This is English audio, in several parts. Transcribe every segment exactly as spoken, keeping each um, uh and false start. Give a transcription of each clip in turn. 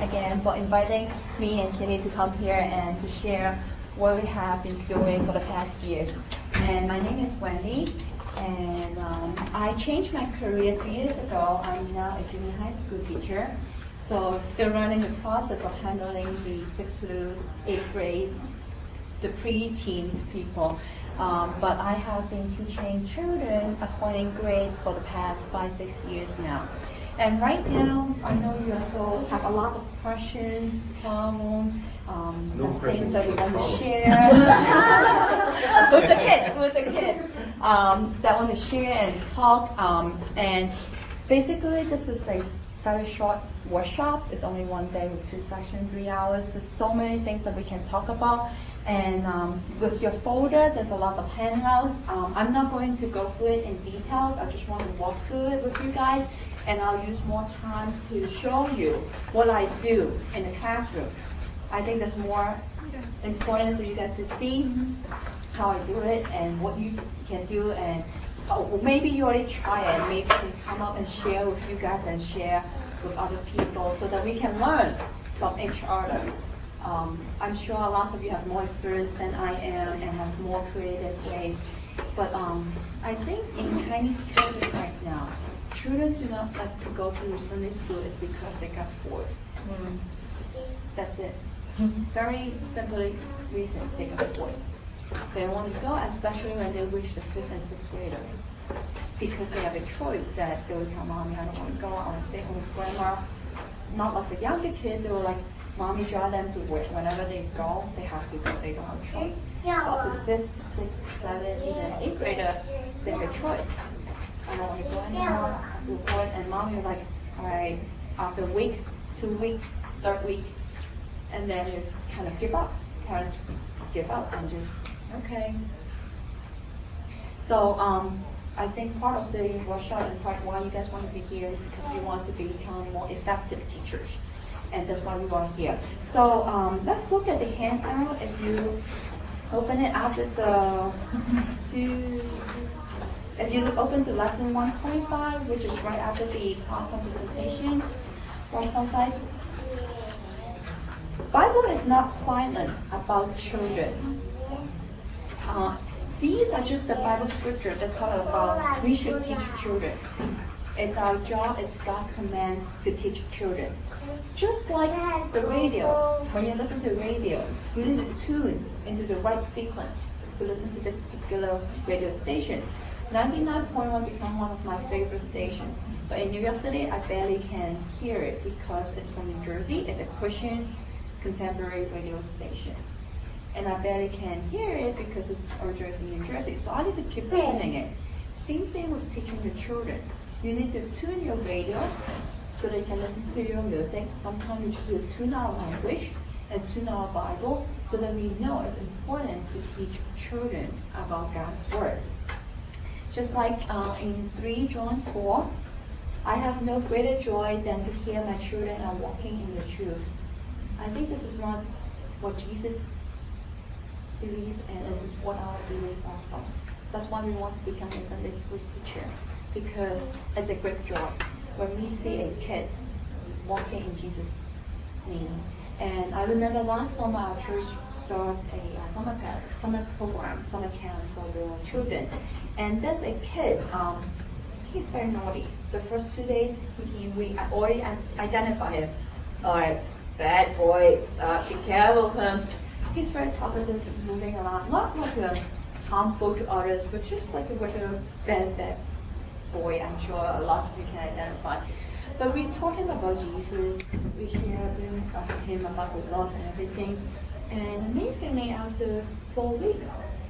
again for inviting me and Kitty to come here and to share what we have been doing for the past years. And my name is Wendy, and um, I changed my career two years ago. I'm now a junior high school teacher, so still running the process of handling the sixth through eighth grades, the pre-teens people. Um, but I have been teaching children according grades for the past five, six years now. And right now, I know you also have a lot of questions, problems, um, no things that we want to problems. share with the kids, with the kids, um, that want to share and talk. Um, and basically, this is a very short workshop. It's only one day with two sessions, three hours. There's so many things that we can talk about. And um, with your folder, there's a lot of handouts. Um, I'm not going to go through it in details. I just want to walk through it with you guys. And I'll use more time to show you what I do in the classroom. I think that's more important for you guys to see how I do it and what you can do. And oh, maybe you already try it. Maybe you can come up and share with you guys and share with other people so that we can learn from each other. Um, I'm sure a lot of you have more experience than I am and have more creative ways. But um, I think in Chinese children right now, children do not like to go to Sunday school is because they got bored. Mm. That's it. Very simply reason they got bored. They don't want to go, especially when they reach the fifth and sixth grader, because they have a choice that they will tell mommy, I don't want to go, I want to stay home with grandma. Not like the younger kids, they were like, mommy draw them to work. Whenever they go, they have to go. They don't have a choice. But the fifth, sixth, seventh, even eighth grader, they have a choice. I don't want to go anymore. I feel bored. And mommy was like, all right, after a week, two weeks, third week, and then they kind of give up. Parents give up and just, okay. So um, I think part of the workshop and part why you guys want to be here is because you want to become more effective teachers. And that's why we are here. So um, let's look at the handout. If you open it after the two, if you open to lesson one point five, which is right after the PowerPoint presentation, one point five. Bible is not silent about children. Uh, these are just the Bible scripture that talk about we should teach children. It's our job, it's God's command to teach children. Just like the radio, when you listen to the radio, you need to tune into the right frequency to listen to the particular radio station. ninety-nine point one become one of my favorite stations. But in New York City, I barely can hear it because it's from New Jersey. It's a Christian contemporary radio station. And I barely can hear it because it's originally from New Jersey. So I need to keep tuning it. Same thing with teaching the children. You need to tune your radio so they can listen to your music. Sometimes you just need to tune our language and tune our Bible so that we know it's important to teach children about God's Word. Just like uh, in three John four, I have no greater joy than to hear my children are walking in the truth. I think this is not what Jesus believed, and it is what I believe also. That's why we want to become a Sunday school teacher, because it's a great joy when we see a kid walking in Jesus' name. And I remember last summer our church started a uh, summer camp, summer program, summer camp for the children. And there's a kid, um, he's very naughty. The first two days, he, he, we already identify him. All right, bad boy, uh, be careful of him. He's very talkative, moving around, not like a harmful to others, but just like a regular bad, bad boy. I'm sure a lot of you can identify. But we taught him about Jesus. We shared with him about the love and everything. And amazingly, after four weeks,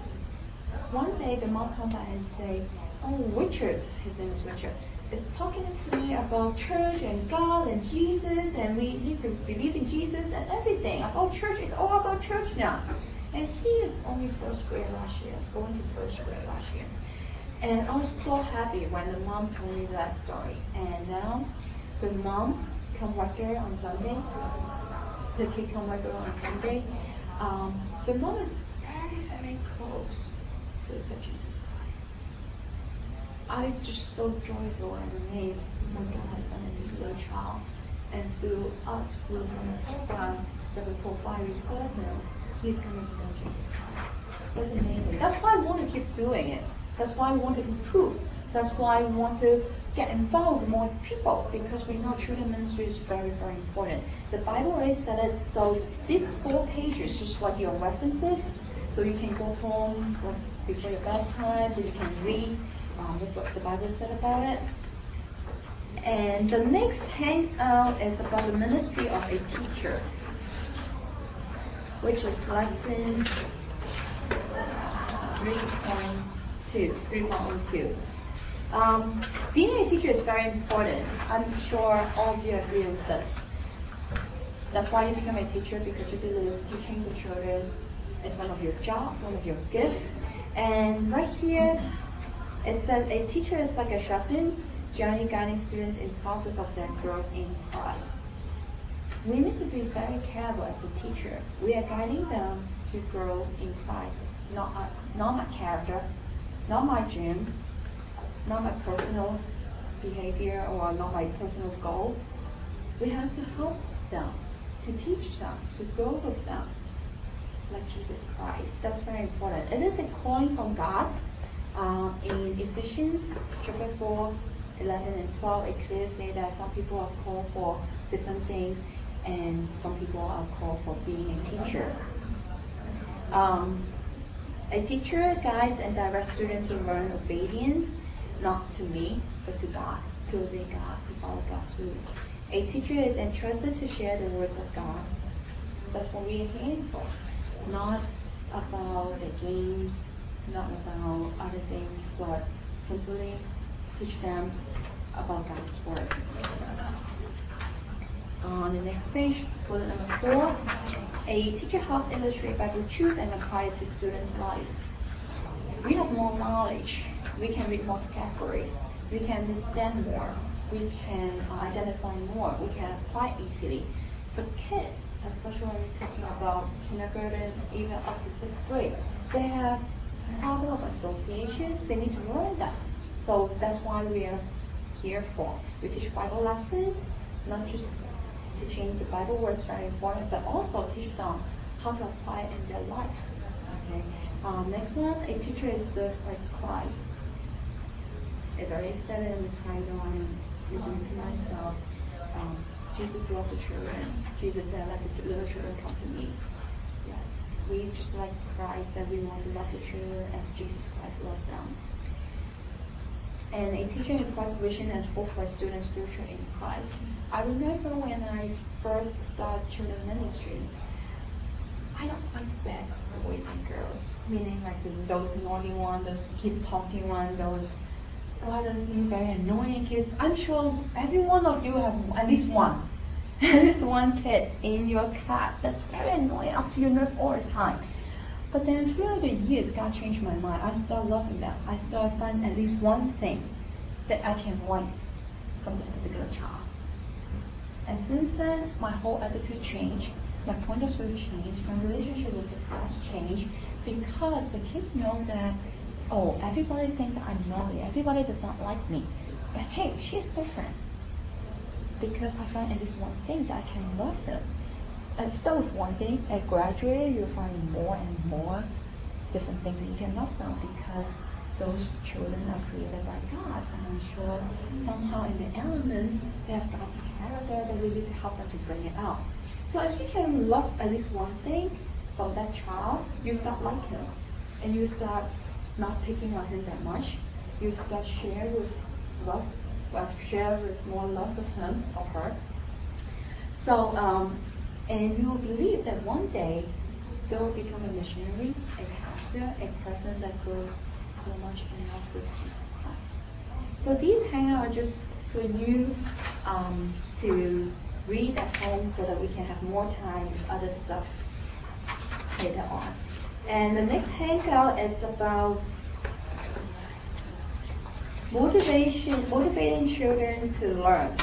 one day the mom comes back and say, "Oh, Richard, his name is Richard, is talking to me about church and God and Jesus, and we need to believe in Jesus and everything. About church, it's all about church now." And he is only first grade last year, going to first grade last year. And I was so happy when the mom told me that story. And now the mom come regular on Sunday. The kid come regular on Sunday. Um, the mom is very, very close to accept Jesus Christ. I just so joyful and amazed what God has done in this little child. and through us, through some program that we provide, we serve them, He's coming to know Jesus Christ. That's amazing. That's why we want to keep doing it. That's why we want to improve. That's why we want to get involved with more people, because we know children ministry is very, very important. The Bible already said it. So these four pages, just like your references, so you can go home before your bedtime, so you can read um, what the Bible said about it. And the next handout is about the ministry of a teacher, which is lesson three point two, three point two. Um, being a teacher is very important. I'm sure all of you agree with this. That's why you become a teacher, because you believe teaching the children is one of your jobs, one of your gifts. And right here, it says a teacher is like a shepherd, gently guiding students in the process of their growth in Christ. We need to be very careful as a teacher. We are guiding them to grow in Christ, not us, not my character, not my dream, not my personal behavior, or not my personal goal. We have to help them, to teach them, to grow with them, like Jesus Christ. That's very important. It is a calling from God. Um, in Ephesians chapter four, eleven and twelve, it clearly says that some people are called for different things, and some people are called for being a teacher. Um, a teacher guides and directs students to learn obedience, not to me, but to God, to obey God, to follow God's rule. A teacher is entrusted to share the words of God. That's what we are here for. Not about the games, not about other things, but simply teach them about God's word. On the next page, bullet number four, a teacher helps illustrate Bible truth and apply it to students' life. We have more knowledge. We can read more vocabularies. We can understand more. We can identify more. We can apply easily. But kids, especially when we're talking about kindergarten, even up to sixth grade, they have problem of association. They need to learn that. So that's why we are here for. We teach Bible lessons, not just teaching the Bible words, very important, but also teach them how to apply it in their life. Okay. Um, next one, a teacher is served like Christ. It already said it in the title. I'm reading to myself. Um, Jesus loved the children. Jesus said, "Let the little children come to me." Yes, we just like Christ, that we want to love the children as Jesus Christ loved them. And a teacher imparts vision and hope for students' future in Christ. I remember when I first started children ministry, I don't like bad boys and girls, meaning like the, those naughty ones, those keep talking ones, those a lot of very annoying kids. I'm sure every one of you have at least one, at least one kid in your class that's very annoying, up to your nerve all the time. But then throughout the years, God changed my mind. I started loving them. I started finding at least one thing that I can like from this particular child. And since then, my whole attitude changed. My point of view changed. My relationship with the class changed, because the kids know that, oh, everybody thinks that I'm naughty. Everybody does not like me. But hey, she's different. Because I find at least one thing that I can love them. And start with one thing, and gradually you'll find more and more different things that you can love them, because those children are created by God. And I'm sure somehow in the elements they have God's character that we need to help them to bring it out. So if you can love at least one thing from that child, you start liking him. And you start not picking on him that much. You start share with love, uh, share with more love with him or her. So, um, and you will believe that one day they will become a missionary, a pastor, a person that grows so much in love with Jesus Christ. So these hangouts are just for you um, to read at home, so that we can have more time with other stuff later on. And the next hangout is about motivation, motivating children to learn.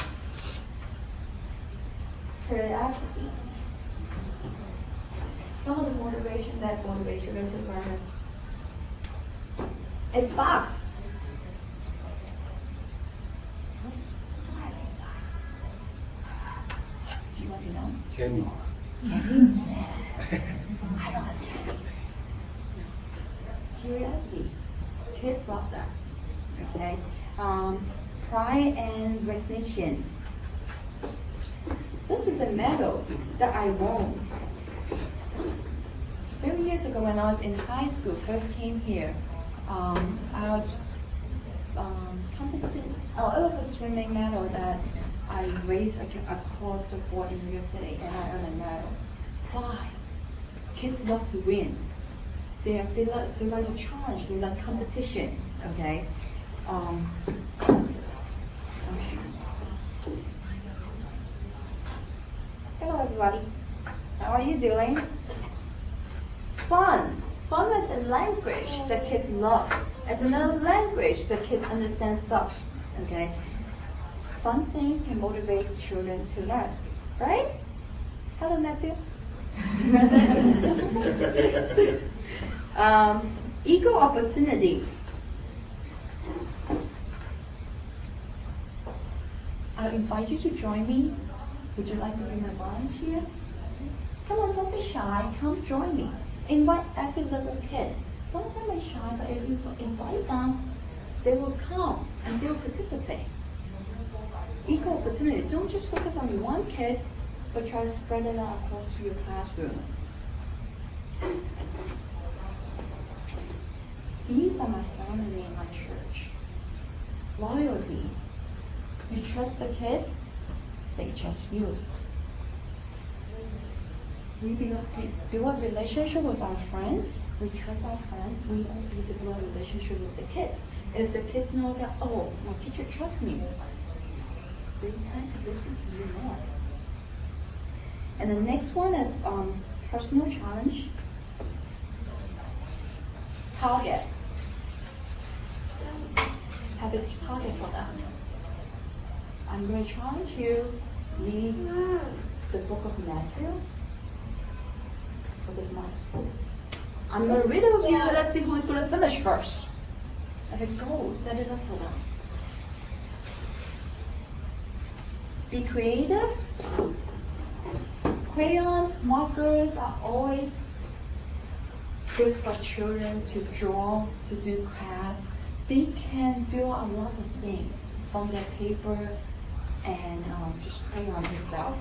Curiosity. Some of the motivation that motivates children to learn is a box. Do you want to know? Candy. Candy? I don't have candy. Curiosity. Kids love that. Okay. Um, pride and recognition. This is a medal that I won. A few years ago when I was in high school, first came here, um, I was um, competing. Oh, it was a swimming medal that I raced across the board in New York City, and I earned a medal. Why? Kids love to win. They are, they like they like a challenge. They like competition. Okay. Um, okay. Hello, everybody. How are you doing? Fun. Fun is a language that kids love. It's another language that kids understand stuff. Okay. Fun things can motivate children to learn, right? Hello, Matthew. um, equal opportunity. I invite you to join me. Would you like to be my volunteer? Come on, don't be shy. Come join me. Invite every little kid. Some of them are shy, but if you invite them, they will come and they will participate. Equal opportunity. Don't just focus on one kid, but try to spread it out across your classroom. These are my family in my church. Loyalty. You trust the kids, they trust you. We build, build a relationship with our friends. We trust our friends. We also build a relationship with the kids. If the kids know that, oh, my teacher trusts me, they tend to listen to you more. And the next one is um, personal challenge. Target. Have a target for them. I'm going to challenge you, read the book of Matthew for this month. I'm going to read it with you, let's see who is going to finish first. Have a goal, set it up for them. Be creative. Crayons, markers are always good for children to draw, to do craft. They can build a lot of things from their paper and um, just crayon itself.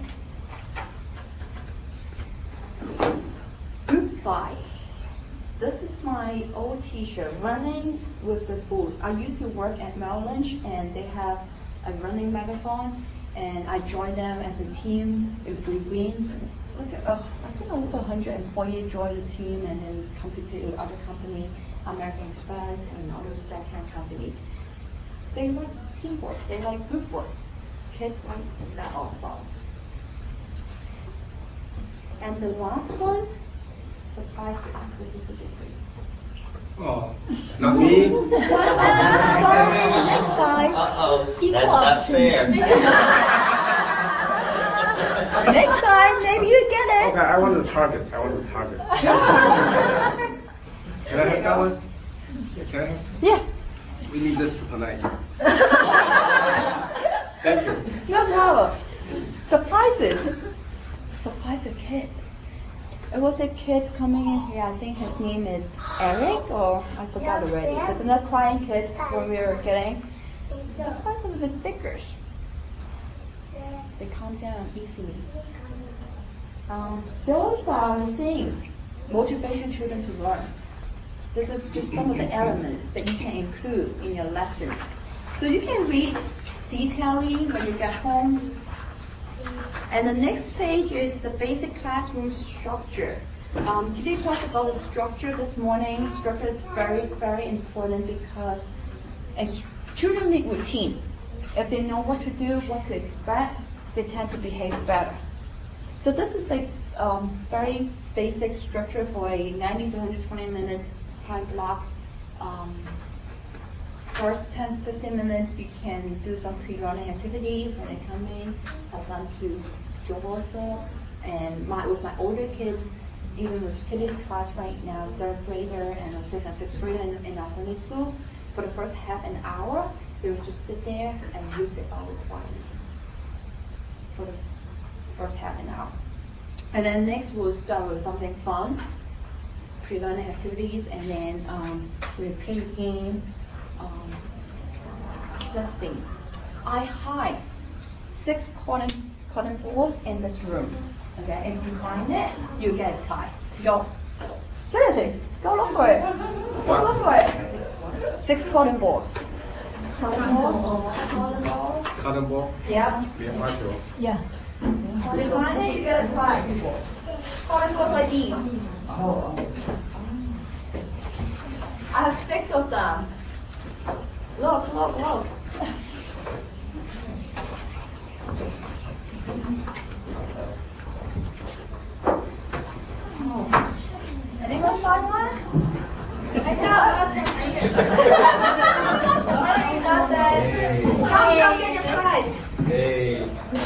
Group five. This is my old t-shirt, Running with the Bulls. I used to work at Merrill Lynch and they have a running marathon and I joined them as a team. If we win, look at, uh, I think over one hundred employees joined the team and then competed with other companies, American Express and other that kind of companies. They like teamwork, they like group work. Kids like that also. And the last one, surprises. This is a big thing. Oh, not me? Sorry, next time. Uh-oh, that's not fair. Next time, maybe you get it. Okay, I want the target. I want the target. Can I have that one? Can I have? Yeah. We need this for tonight. Thank you. No problem. Surprises. Surprise a kid. It was a kid coming in here. I think his name is Eric, or I forgot already. It's another crying kid when we were getting. Surprise him with his stickers. They calm down easily. Um, those are things motivation children to learn. This is just some of the elements that you can include in your lessons. So you can read detailing when you get home. And the next page is the basic classroom structure. Um, Kitty talked about the structure this morning. Structure is very, very important because as children need routine. If they know what to do, what to expect, they tend to behave better. So this is a um, very basic structure for a ninety to one hundred twenty minute time block. Um, first ten to fifteen minutes, we can do some pre-learning activities when they come in. I've done to draw stuff. And my, with my older kids, even with Kitty's class right now, third grader and a fifth and sixth grader in, in our Sunday school, for the first half an hour, they would just sit there and read the Bible quietly. For the first half an hour. And then next we'll start with something fun, pre-learning activities, and then um, we'll play a game. Um, let's see. I hide six cotton cotton balls in this room. Okay, if you find it, you get a prize. Go. Seriously, go look for it. Go look for it. Six cotton balls. Cotton ball. Cotton ball. Cotton ball. Yeah. Yeah, Michael. Yeah. If you find it, you get a prize. Cotton balls like these. I have six of them. Look, look, look. Oh. Anyone find one? I got it. Alright, you got that. Come, come get your prize. Hey.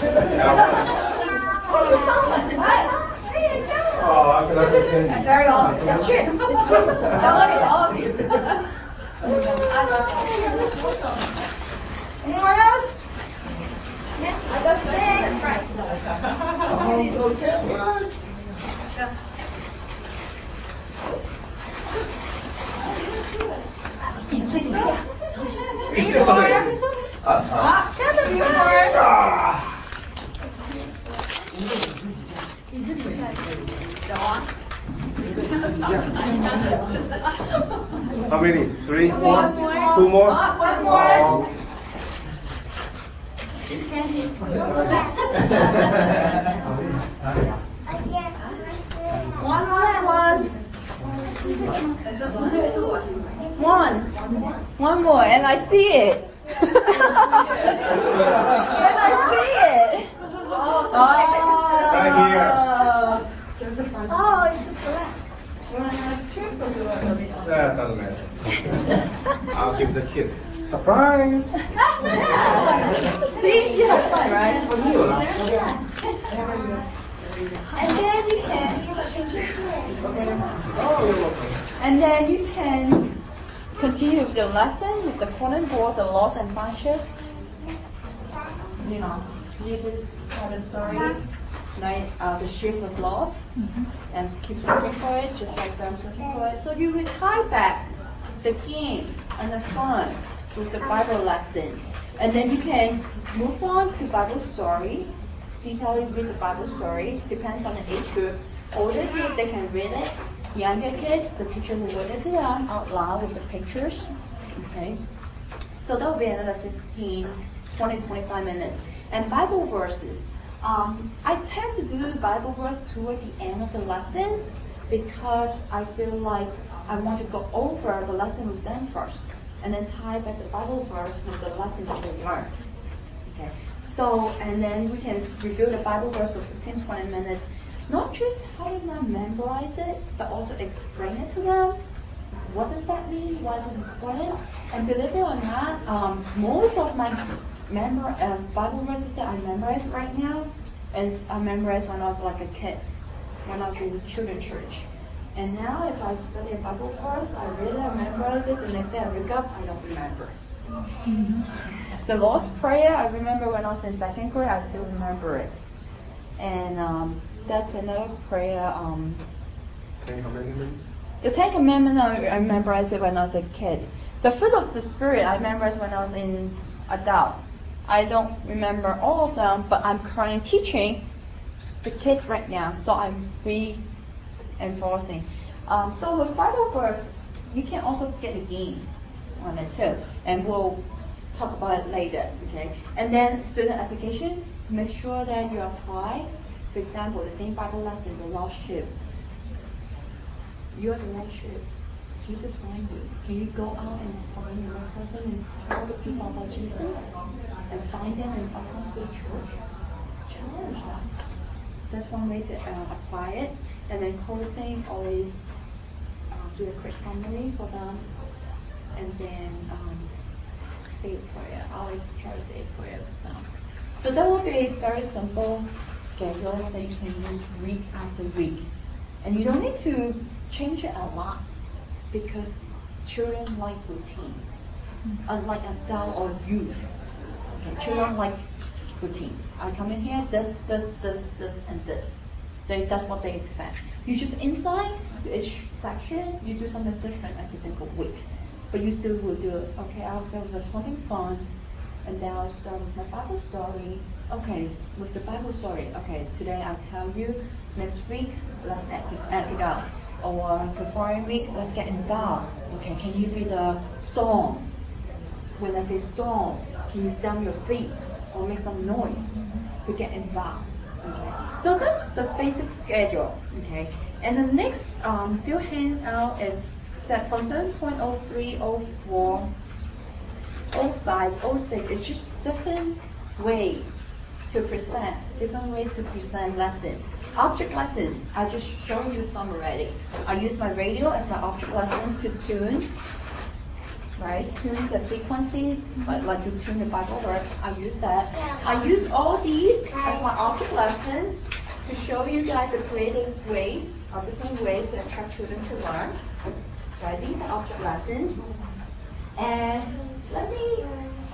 Oh, you found one. Right. There you go. Oh, I can understand. Very awesome. It's chips. It's chips. All of you, all of you. Anyone else? Yeah, I got six. Right. Ah, that's a beautiful. How many? Three? Four? Two more? One more. One last one. One. One more, and I see it. And I see it. Oh, Right here. Oh, it's correct. You want to have trips or do you want to be on? That doesn't matter. I'll give the kids surprise. See, you have fun, right? And then you can, and then you can continue with your lesson with the cotton ball, the loss and find shift. You know, this is kind of story. Like uh, the ship was lost, mm-hmm. and keep searching for it, just like them searching for it. So you will tie back the game and the fun with the Bible lesson, and then you can move on to Bible story. Detail you read the Bible story, depends on the age group. Older kids, they can read it. Younger kids, the teacher will read it to them out loud with the pictures. Okay, so that will be another fifteen, twenty, twenty-five minutes. And Bible verses. Um, I tend to do the Bible verse toward the end of the lesson because I feel like I want to go over the lesson with them first and then tie back the Bible verse with the lesson that they learned. Okay. So, and then we can review the Bible verse for fifteen, twenty minutes, not just having them memorize it, but also explain it to them. What does that mean? Why is it important? And believe it or not, um, most of my memor- uh, Bible verses that I memorize right now is I memorized when I was like a kid, when I was in children's church. And now if I study a Bible verse, I read it, I memorize it, the next day I wake up, I don't remember. Mm-hmm. The Lord's Prayer, I remember when I was in second grade, I still remember it. And um, that's another prayer. Um, Ten Commandments. The Ten Commandments, I, I memorized it when I was a kid. The fruit of the Spirit, I memorized when I was in adult. I don't remember all of them, but I'm currently teaching the kids right now, so I'm reinforcing. Um, so with Bible verse, you can also get a game on it too, and we'll talk about it later. Okay, and then student application. Make sure that you apply. For example, the same Bible lesson, the lost sheep. You're the lost sheep. Jesus found you. Can you go out and find another person and tell the people about Jesus and find them and invite them to the church? Challenge them. That's one way to uh, apply it. And then closing, always uh, do a quick summary for them, and then um, say a prayer. I always try to say a prayer with them. So that will be a very simple schedule that you can use week after week. And you don't need to change it a lot because children like routine, unlike adult or youth. Okay, children like routine. I come in here, this, this, this, this, and this. They, that's what they expect. You just inside each section, you do something different every single week. But you still will do it. Okay, I'll start with something fun, and then I'll start with my Bible story. Okay, with the Bible story. Okay, today I'll tell you. Next week, let's act it, act it out. Or the following week, let's get in God. Okay, can you read the storm? When I say storm, can you stamp your feet or make some noise to get involved? Okay, so that's the basic schedule. Okay, and the next um, few handout is set from seven point oh three, oh four, oh five, oh six. It's just different ways to present, different ways to present lesson. Object lessons, I just showed you some already. I use my radio as my object lesson to tune, right? Tune the frequencies, like, like to tune the Bible word. I use that. I use all these as my object lessons to show you guys the creative ways, or different ways to attract children to learn. Right? These are object lessons. And let me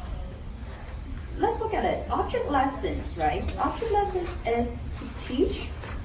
let's look at it. Object lessons, right? Object lessons is to teach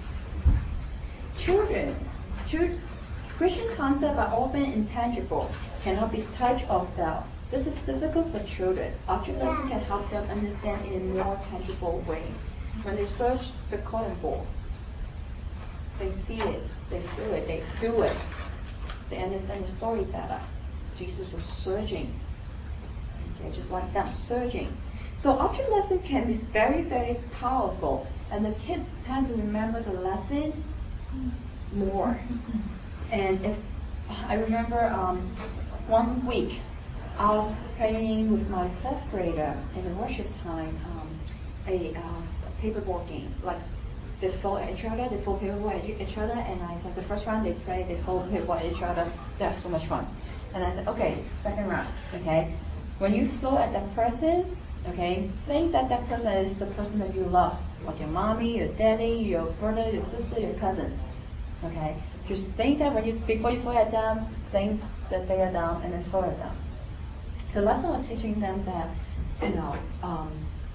children. Children Christian concepts are often intangible, cannot be touched or felt. This is difficult for children. Object lessons can help them understand in a more tangible way. When they search the cotton ball, they see it, they feel it, they do it. They understand the story better. Jesus was searching. Okay, just like that, searching. So object lesson can be very, very powerful, and the kids tend to remember the lesson more. And if I remember um, one week, I was playing with my fourth grader in the worship time, um, a uh, paperboard game. Like they throw at each other, they throw paperboard at each other, and I said the first round they play, they throw paperboard at each other. They have so much fun. And I said, okay, second round, okay. When you throw at that person, okay, think that that person is the person that you love, like your mommy, your daddy, your brother, your sister, your cousin. Okay, just think that when you before you throw at them, think that they are them, and then throw at them. The lesson was teaching them that, you know, um,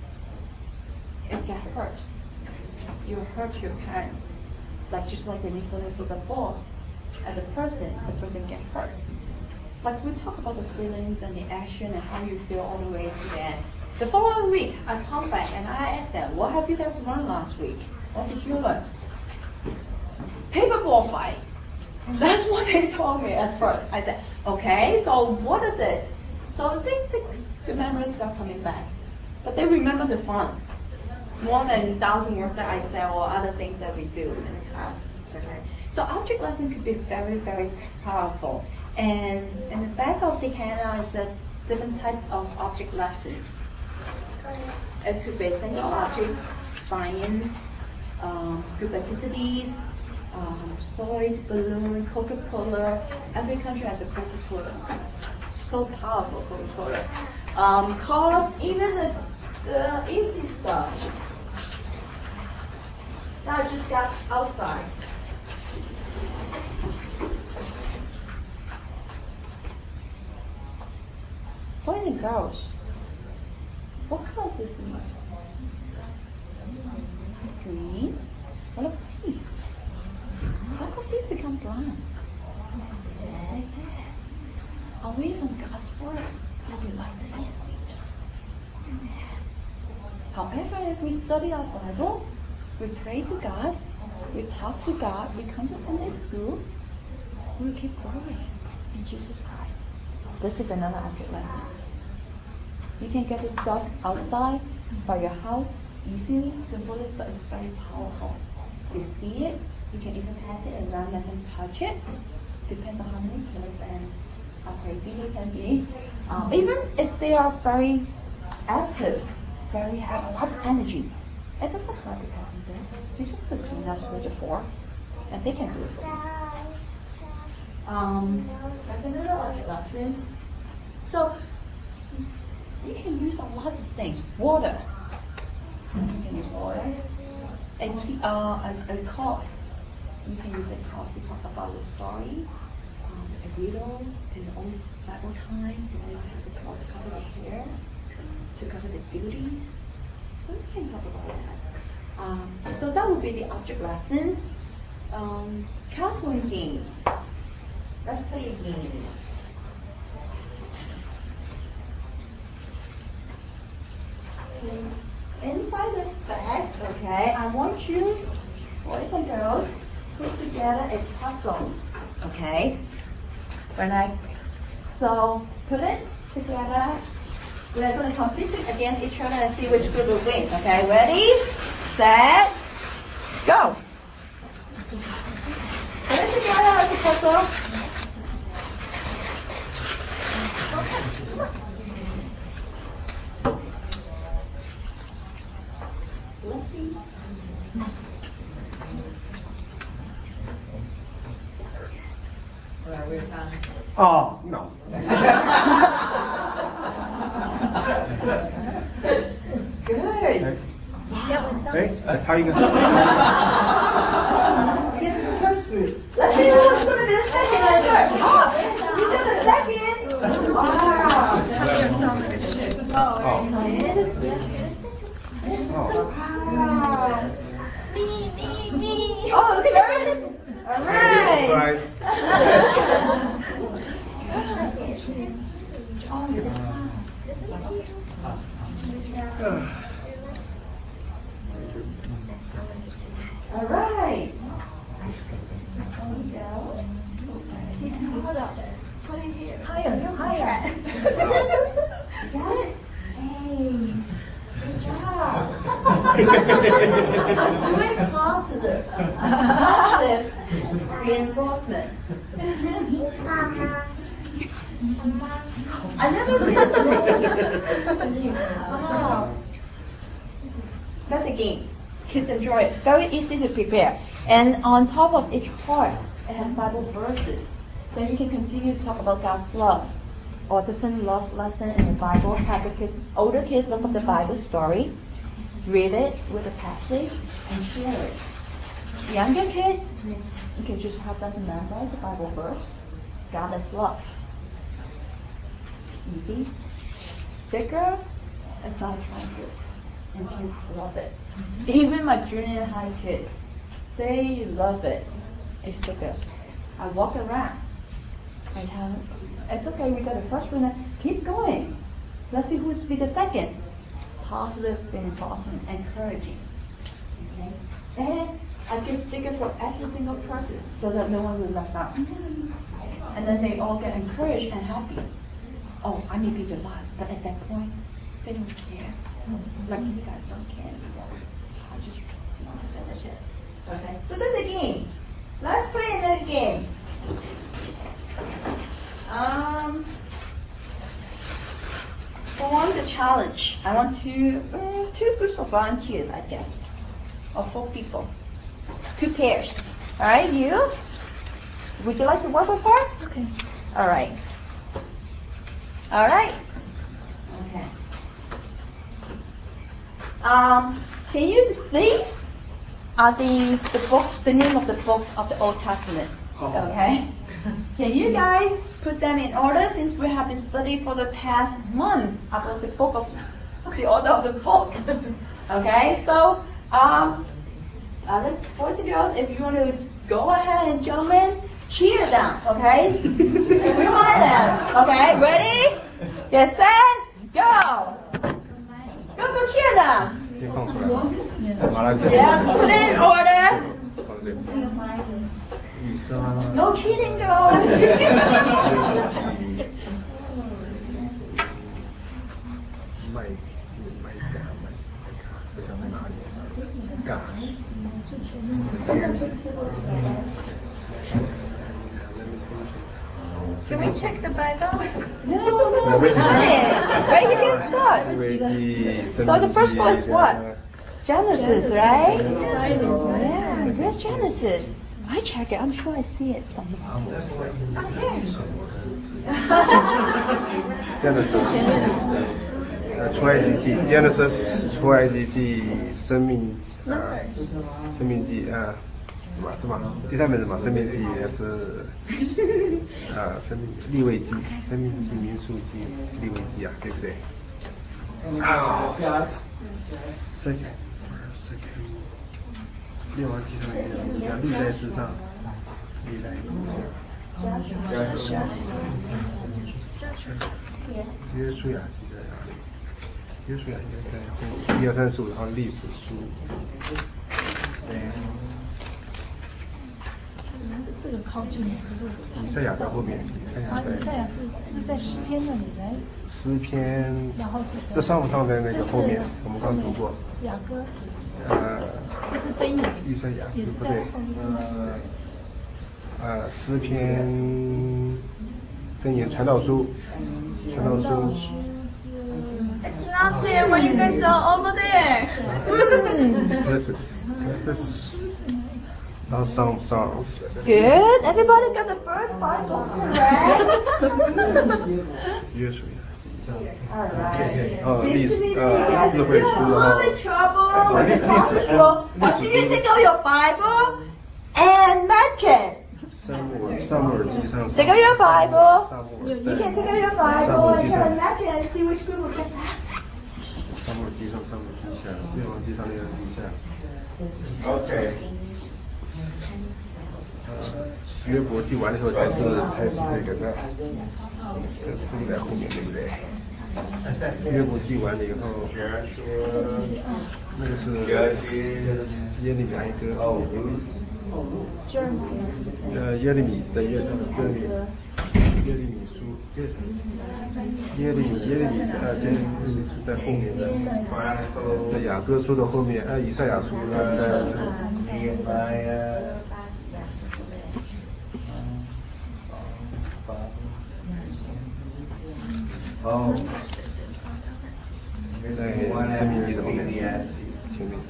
it get hurt. You hurt your parents, like just like when you throw the ball at the person, the person get hurt. Like we talk about the feelings and the action and how you feel all the way to the end. The following week, I come back and I ask them, what have you guys learned last week? What did you learn? Paperball fight. That's what they told me at first. I said, okay, so what is it? So they, they, the memories start coming back. But they remember the fun. More than a thousand words that I say or other things that we do in the class. Okay. So object lesson could be very, very powerful. And in the back of the handout is the different types of object lessons. It could be single objects, science, um, group activities, um, soils, balloon, Coca-Cola. Every country has a Coca-Cola. So powerful, Coca-Cola. Um, cars, even the, the easy stuff. Now I just got outside. Boys and girls, what color is this thing? Green. What about these? How come these become brown? Yeah, they did. Away from God's word, we'll be like these leaves. However, if we study our Bible, we pray to God, we talk to God, we come to Sunday school, we'll keep growing in Jesus Christ. This is another object lesson. You can get this stuff outside by your house easily, simply, but it's very powerful. You see it, you can even pass it around, let them touch it. Depends on how many kids and how crazy they can be. Um, even if they are very active, very have a lot of energy, it doesn't hurt to pass them this. They just to clean up switch it for, and they can do it for you. Um, that's another object lesson. So you can use a lot of things. Water. You can use water. A, uh, a, a cloth. You can use a cloth to talk about the story. Um, a widow in the old Bible time, they always have the cloth to cover the hair, to cover the beauties. So we can talk about that. Um, so that would be the object lessons. Um, counseling games. Let's play a game. Inside this bag, okay, I want you, boys and girls, put together a puzzles, okay? When I, so put it together. We're going to compete it against each other and see which group will win, okay? Ready, set, go. Put it together as a puzzle. Oh, no. Good. Hey, how you going? Guess the first group. Let's see who's going to be the second and third. Oh, you did the second. Wow. Oh. Wow. Me, me, me. Oh, third. All right. Right. All right. There we go. Hold up. Put it here. Higher, higher. Got it? Hey. Good job. Doing positive. Positive reinforcement. I never did that. Wow. That's a game. Kids enjoy it. Very easy to prepare. And on top of each part, it has Bible verses. So you can continue to talk about God's love or different love lessons in the Bible. Have the kids, older kids look up the Bible story, read it with a passage, and share it. Younger kids, you can just have them memorize the Bible verse. God is love. Easy. Sticker, it's not trying to. And kids love it. Even my junior high kids, they love it. A sticker. I walk around. I tell them, it's okay, we got the first winner. Keep going. Let's see who's be the second. Positive reinforcement, encouraging. Okay? And I give stickers for every single person so that no one will left out. And then they all get encouraged and happy. Oh, I may be the last, but at that point, they don't care. Like you guys don't care anymore. I just want to finish it. Okay. So that's a game. Let's play another game. Um, for the challenge, I want to uh, two groups of volunteers, I guess, or four people, two pairs. All right, you. Would you like to work with her? Okay. All right. All right. Okay. Um, can you, these are the, the books, the name of the books of the Old Testament. Okay? Can you guys put them in order since we have been studying for the past month about the book of, the order of the book. Okay? So, um, other boys and girls, if you want to go ahead and jump in, cheer them, okay? Remind them. Okay? Ready? Get set, go! Go, go cheer them. Yeah, put it in order. No cheating, girls. Can we check the Bible? No, no, we got it. Where you can start. So the first one is what? Genesis, right? Yeah, where's Genesis? I check it. I'm sure I see it somewhere. Oh, here. Genesis， 呃，出埃及记 ，Genesis 出埃及记，生命啊，生命记啊，什么是吗？第三本是什么？生命记还是啊，生命利未记、生命记、民数记、利未记啊，对不对？啊， second second 列王纪上也讲历代之上，历代之上。约书亚记在哪里？约书亚应该在后一二三四五，然后历史书。 这个靠近这个。 以赛亚在后面，以赛亚在。 以赛亚是是在诗篇那里来。 诗篇。 然后是谁？ 这上不上在那个后面？我们刚读过。 雅歌。 呃。 这是箴言。 以赛亚也是不对。呃。呃，诗篇、箴言、传道书、传道书。 It's not there when you guys are over there. This is this is. Now some songs. Good. Everybody got the first five books correct. 约书亚。 Alright. 呃，历史呃智慧书啊。 trouble. 历史书。But you need to take out your Bible and match it. 撒母耳撒母耳记上。 Take out your Bible. 撒母耳 You can take out your Bible and try to match it and see which group will get that. 撒母耳记上，撒母耳记下，列王记上，列王记下。 Okay. 呃，约伯记完的时候才是才是这个的，这书在后面对不对？约伯记完了以后，那个是耶利米哀歌。呃，耶利米的耶耶利米耶利米书耶耶利米耶利米呃耶利米是在后面的，在雅歌书的后面，呃以赛亚书是在。 哦， 在生命记的后面，前面。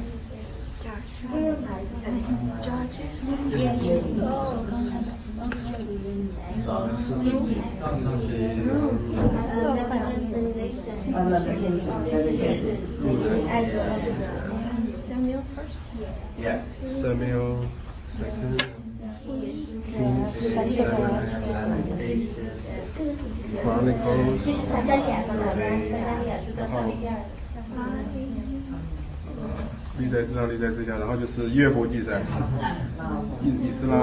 四世纪， Samuel first. Yeah. Samuel second. Kings seven. Chronicles. 然后历代志上，历代志下，然后就是约伯记上，以以斯拉。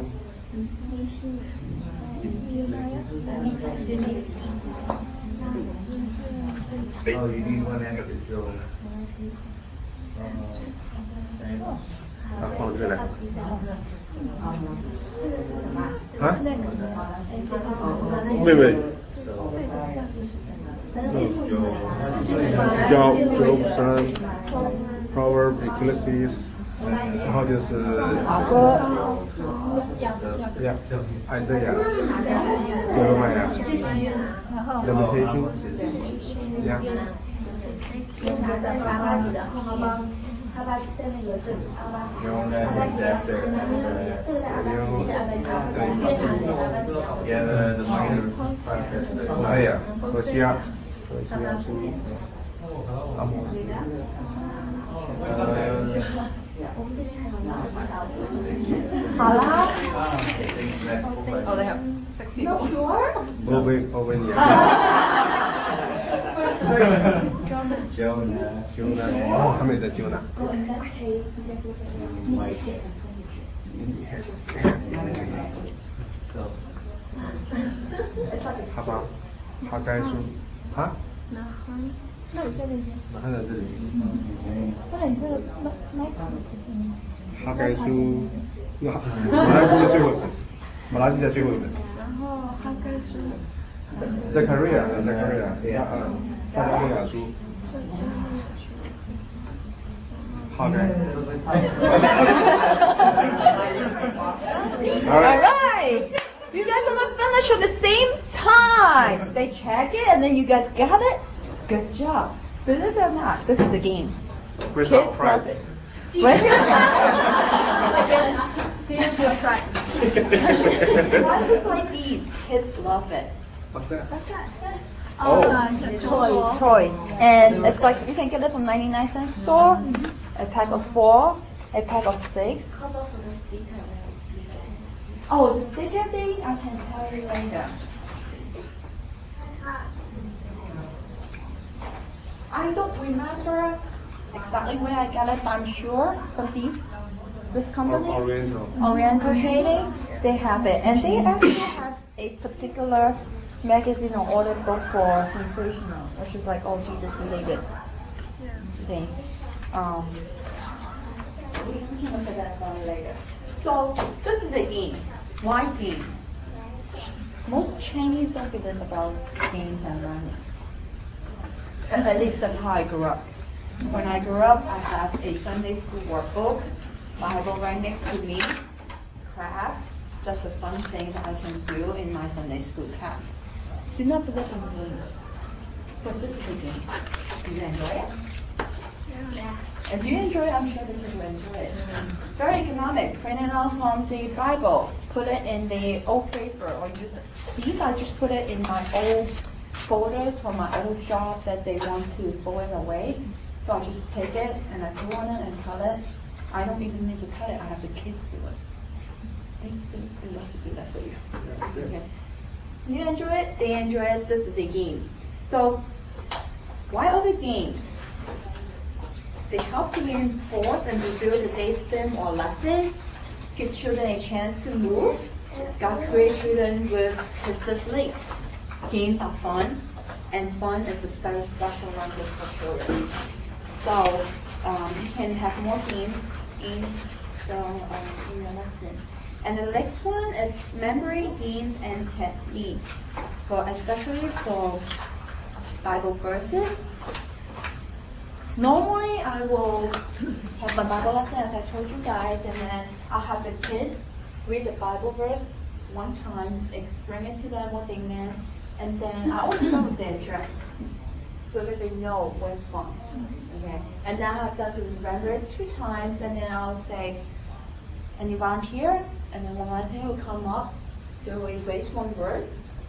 Oh, you need one extra Joe. 啊，放这个来。啊？妹妹。Job, Job, Son, Proverbs, Ecclesiastes, 然后就是呀，以赛亚、耶罗麦亚、Lamentation， 呀。 Yeah, the, the minor prophets. 哎呀，何西阿，何西阿书，阿摩斯，呃， 好啦。 Oh, they have six people. No, sure? 欧维欧维尼亚。 Jonah. Jonah， 哦，他们也在 Jonah。好吧，哈该书，啊？ 哪行？那你在那边。 马上在这里。 不然你这个麦麦克。 哈该书，那马来西亚最后一本，马来西亚最后一本。 然后哈该书。 Zechariah， Zechariah， 啊，撒迦利亚书。哈该。 All right. You guys are gonna finish at the same time. They check it and then you guys got it. Good job. Believe it or not, this is a game. Where's our prize? Where's your Here's your prize. Prizes like these, kids love it. What's that? Oh, Toys, toys. And it's like you can get it from ninety-nine cent store. A pack of four, a pack of six. Oh, the sticker thing, I can tell you later. I don't remember exactly where I got it, but I'm sure from these this company, Oriental. Oriental Trading, they have it, and they actually have a particular magazine or order book for sensational, which is like all Jesus related. Okay. Um, we can look at that one later. So this is the game. Why game? Most Chinese don't believe about games and learning. At, at least that's how I grew up. When I grew up, I have a Sunday school workbook, Bible right next to me, craft. That's a fun thing that I can do in my Sunday school class. Do not believe in games. But this is a game. Do you enjoy it? Yeah. If you enjoy it, I'm sure the kids will enjoy it. Very economic. Print it out from the Bible. Put it in the old paper or use it. These I just put it in my old folders from my old job that they want to throw it away. So I just take it and I glue on it and cut it. I don't even need to cut it. I have the kids do it. They, they, they love to do that for you. Okay. You enjoy it, they enjoy it. This is a game. So why are the games? They help to reinforce and reveal the day's theme or lesson, give children a chance to move. God created children with his display. Games are fun, and fun is a very special language for children. So um, you can have more games in the, um, in the lesson. And the next one is memory, games, and techniques, for especially for Bible verses. Normally, I will have my Bible lesson, as I told you guys, and then I'll have the kids read the Bible verse one time, explain it to them what they meant, and then I always start with the address, so that they know where it's from. Okay, and now I've got to remember it two times, and then I'll say, any volunteer? And then one volunteer will come up, they will erase one word,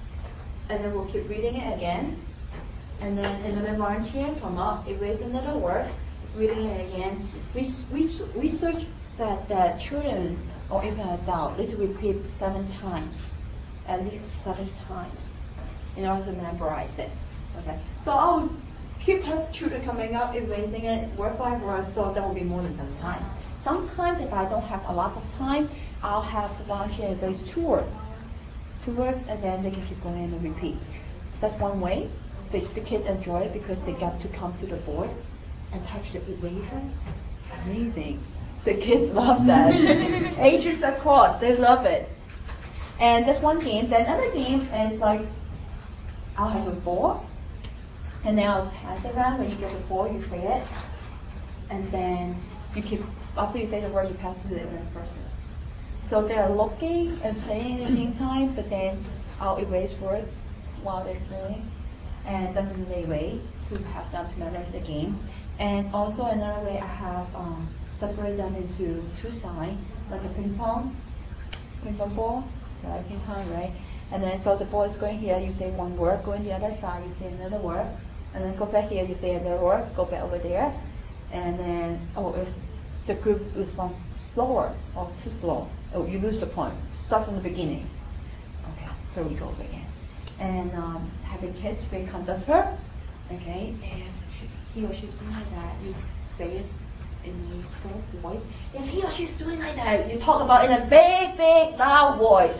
and then we'll keep reading it again. And then another volunteer come up, erase another word, reading it again. Research said that children or even adults need to repeat seven times, at least seven times, in order to memorize it. Okay. So I'll keep children coming up, erasing it word by word, so that will be more than seven times. Sometimes if I don't have a lot of time, I'll have the volunteer erase two words. Two words, and then they can keep going and repeat. That's one way. The, the kids enjoy it because they get to come to the board and touch the eraser. Amazing. The kids love that. Ages across, they love it. And that's one game. Then another game is like, I'll have a ball, and then I'll pass it around. When you get the ball, you say it, and then you keep, after you say the word, you pass to the other person. So they're looking and playing at the same time, but then I'll erase words while they're playing. And that's another way to have them to memorize the game. And also another way I have um, separated them into two sides, like a ping pong, ping pong ball, like ping pong, right? And then so the ball is going here, you say one word, go on the other side, you say another word, and then go back here, you say another word, go back over there, and then, oh, if the group responds slower or too slow, oh, you lose the point. Start from the beginning. Okay, here we go again. And um, having kids be a conductor, okay, and he or she's doing like that, you say it in a soft voice. If he or she's doing like that, you talk about in a big, big, loud voice.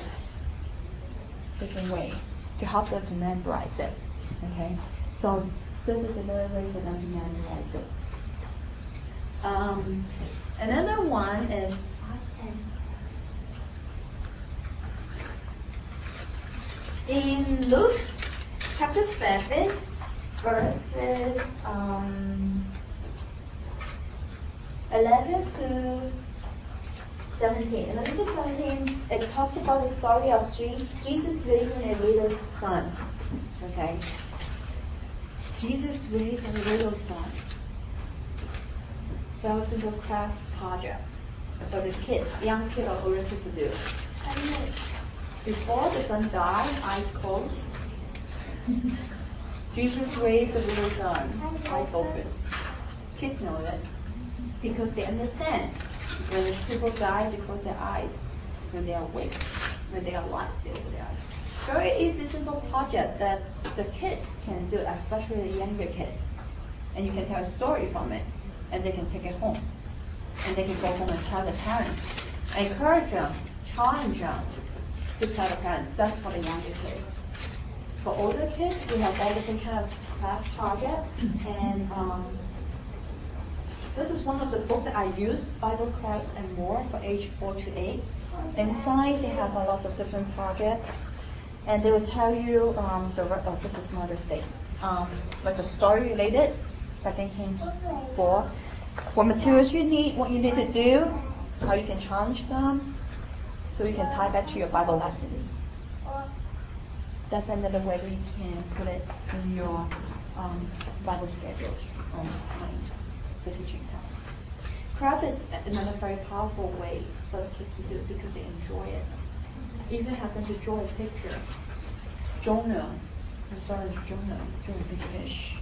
Different way to help them to memorize it. Okay, so this is another way for them to memorize it. Um, another one is in Luke chapter seven, verses um, eleven to seventeen. eleven to seventeen, it talks about the story of Jesus raising a widow's son. Okay? Jesus raised a widow's son. That was a craft project for the kids, young kid or older kid to do. And before the son died, eyes closed, Jesus raised the little son, eyes open. Kids know that because they understand. When people die, they close their eyes. When they are awake, when they are alive, they open their eyes. Very easy, simple project that the kids can do, especially the younger kids. and you can tell a story from it, and they can take it home, and they can go home and tell the parents. Encourage them, challenge them to tell the parents. That's for the younger kids. For older kids, we have all different kind of craft projects, and um, this is one of the books that I use, Bible Craft and More, for age four to eight. Inside, they have a lot of different projects, and they will tell you um, the. Oh, this is Mother's Day. Um, like the story related, Second Kings four. What materials you need, what you need to do, how you can challenge them, so you can tie back to your Bible lessons. That's another way you can put it in your um, Bible schedule on the teaching time. Craft is another very powerful way for the kids to do it because they enjoy it. Even have them to draw a picture. Jonah, I'm sorry, Jonah, draw a big fish.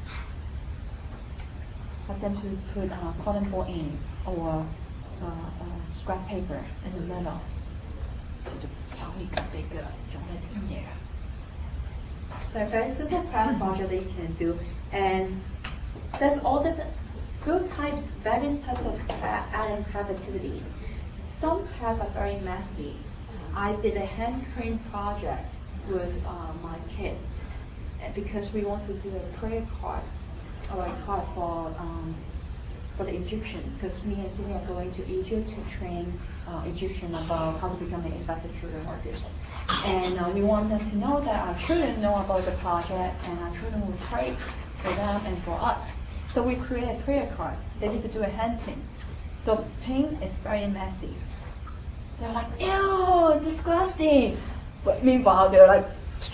Have them to put uh, cotton ball in or uh, uh, scrap paper in the middle. So the probably got bigger Jonah in there. So a very simple craft project that you can do, and there's all different good types, various types of craft, art and craft activities. Some crafts are very messy. I did a hand print project with uh, my kids because we want to do a prayer card or a card for um, for the Egyptians, because me and Timmy are going to Egypt to train uh, Egyptians about how to become an effective children workers. And uh, we want them to know that our children know about the project, and our children will pray for them and for us. So we create a prayer card. They need to do a hand paint. So paint is very messy. They're like, ew, disgusting. But meanwhile, they're like,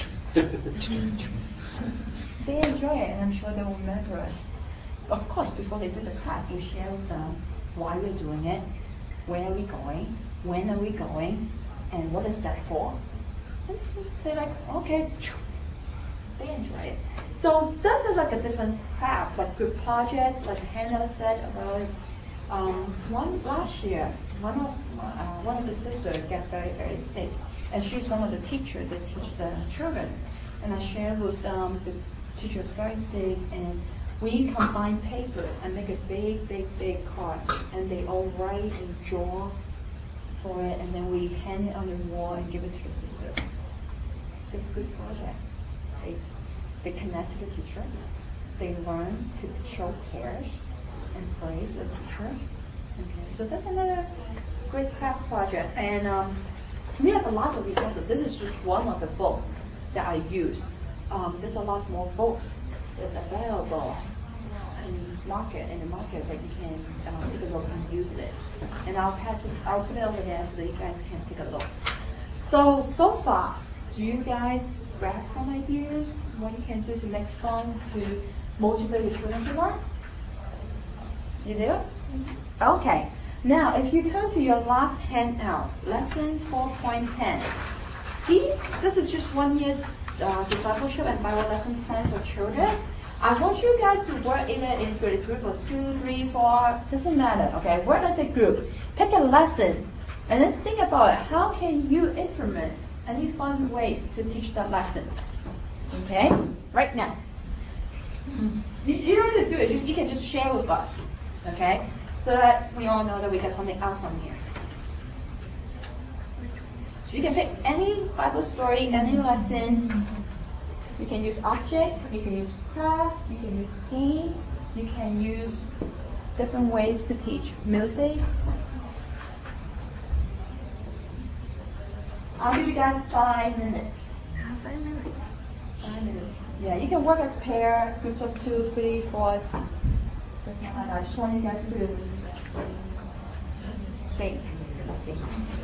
they enjoy it, and I'm sure they will remember us. Of course, before they do the craft, we share with them why we're doing it, where are we going, when are we going, and what is that for. And they're like, okay, they enjoy it. So this is like a different craft, like group projects, like Hannah said about um, one last year. One of uh, one of the sisters got very very sick, and she's one of the teachers that teach the children. And I shared with them the teacher's very sick, and we combine papers and make a big, big, big card, and they all write and draw for it, and then we hang it on the wall and give it to the sister. It's a good project. They, they connect to the teacher. They learn to show care and praise the teacher. Okay, so that's another great craft project. And um, we have a lot of resources. This is just one of the books that I use. Um, there's a lot more books that's available in market in the market that you can uh, take a look and use it. And I'll pass it. I'll put it over there so that you guys can take a look. So so far, do you guys grab some ideas what you can do to make fun to motivate your children to learn? You do? Mm-hmm. Okay. Now, if you turn to your last handout, lesson four point ten. These, this is just one year uh, discipleship and Bible lesson plan for children. I want you guys to work either in a group of two, three, four, doesn't matter, okay? Work as a group. Pick a lesson and then think about how can you implement any fun ways to teach that lesson. Okay? Right now. You, you don't have to do it. You, you can just share with us. Okay? So that we all know that we got something out from here. So you can pick any Bible story, any lesson. You can use object, you can use craft, you can use paint, you can use different ways to teach. Music. I'll give you guys five minutes. Five minutes. Five minutes. Yeah, you can work as pair, groups of two, three, four. I just want you guys to think. think.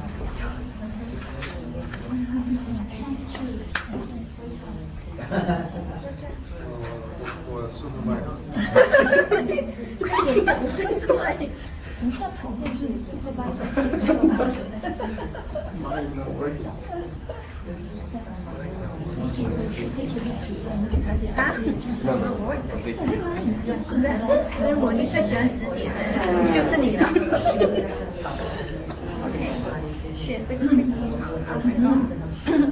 我速度慢。 快点讲得出来！你像跑线就是 supervisor。一起回去，一起回去，我们去了解啊。真的吗？就是在师母，你最喜欢指点的，就是你了。OK， 选这个这个。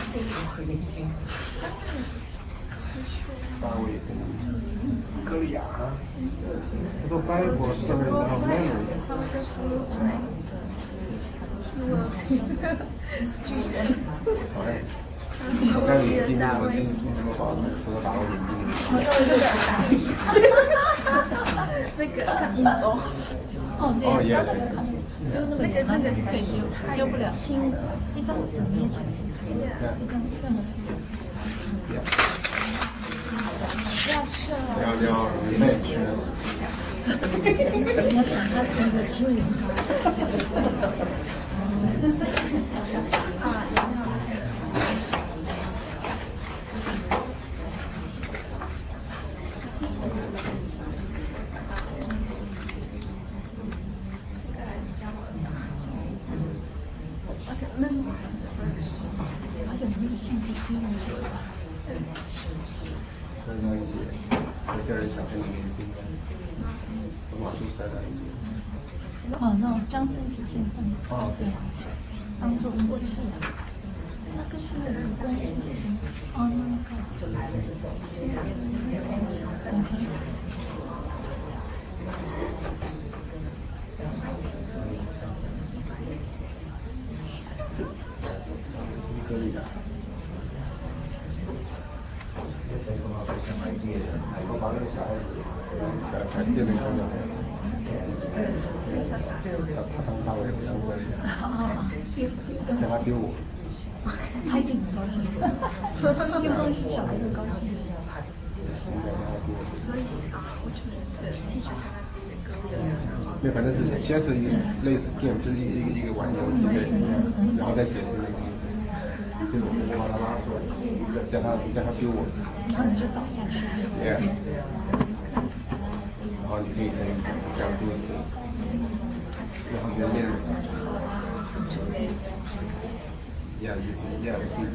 大卫跟歌利亚，他说 Bible servant of memory。 他们就是那个巨人。 好嘞。我看眼镜，我今天怎么把舌头打到眼睛里？ 那个看不懂。 哦，这个也那个那个可以修，修不了。轻的，一张纸捏起来，一张这样的。不要吃了。 聊聊人类学。 你要想他是一个青云他。啊， 三章一节，有些人想跟你们听的，罗马书三章一节。 哦，那种将身体献上，是不是？当做过祭啊？那跟这个有关系是什么？哦，那个。 歌利亚。我把那个小孩子，小小见那个小孩，他他当大卫不当歌利亚，叫他丢我。 他一定很高兴，丢东西小孩子高兴。所以啊，我觉得是继续看他自己的歌。 没有，反正是先是一个类似 game， 就是一个一个一个玩游戏类，然后再解释那个意思。就是我把他拉出来，叫他叫他丢我。 然后你就倒下去。 Yeah。然后你可以可以讲述一次，然后就念。Yeah， 就是 yeah 的意思。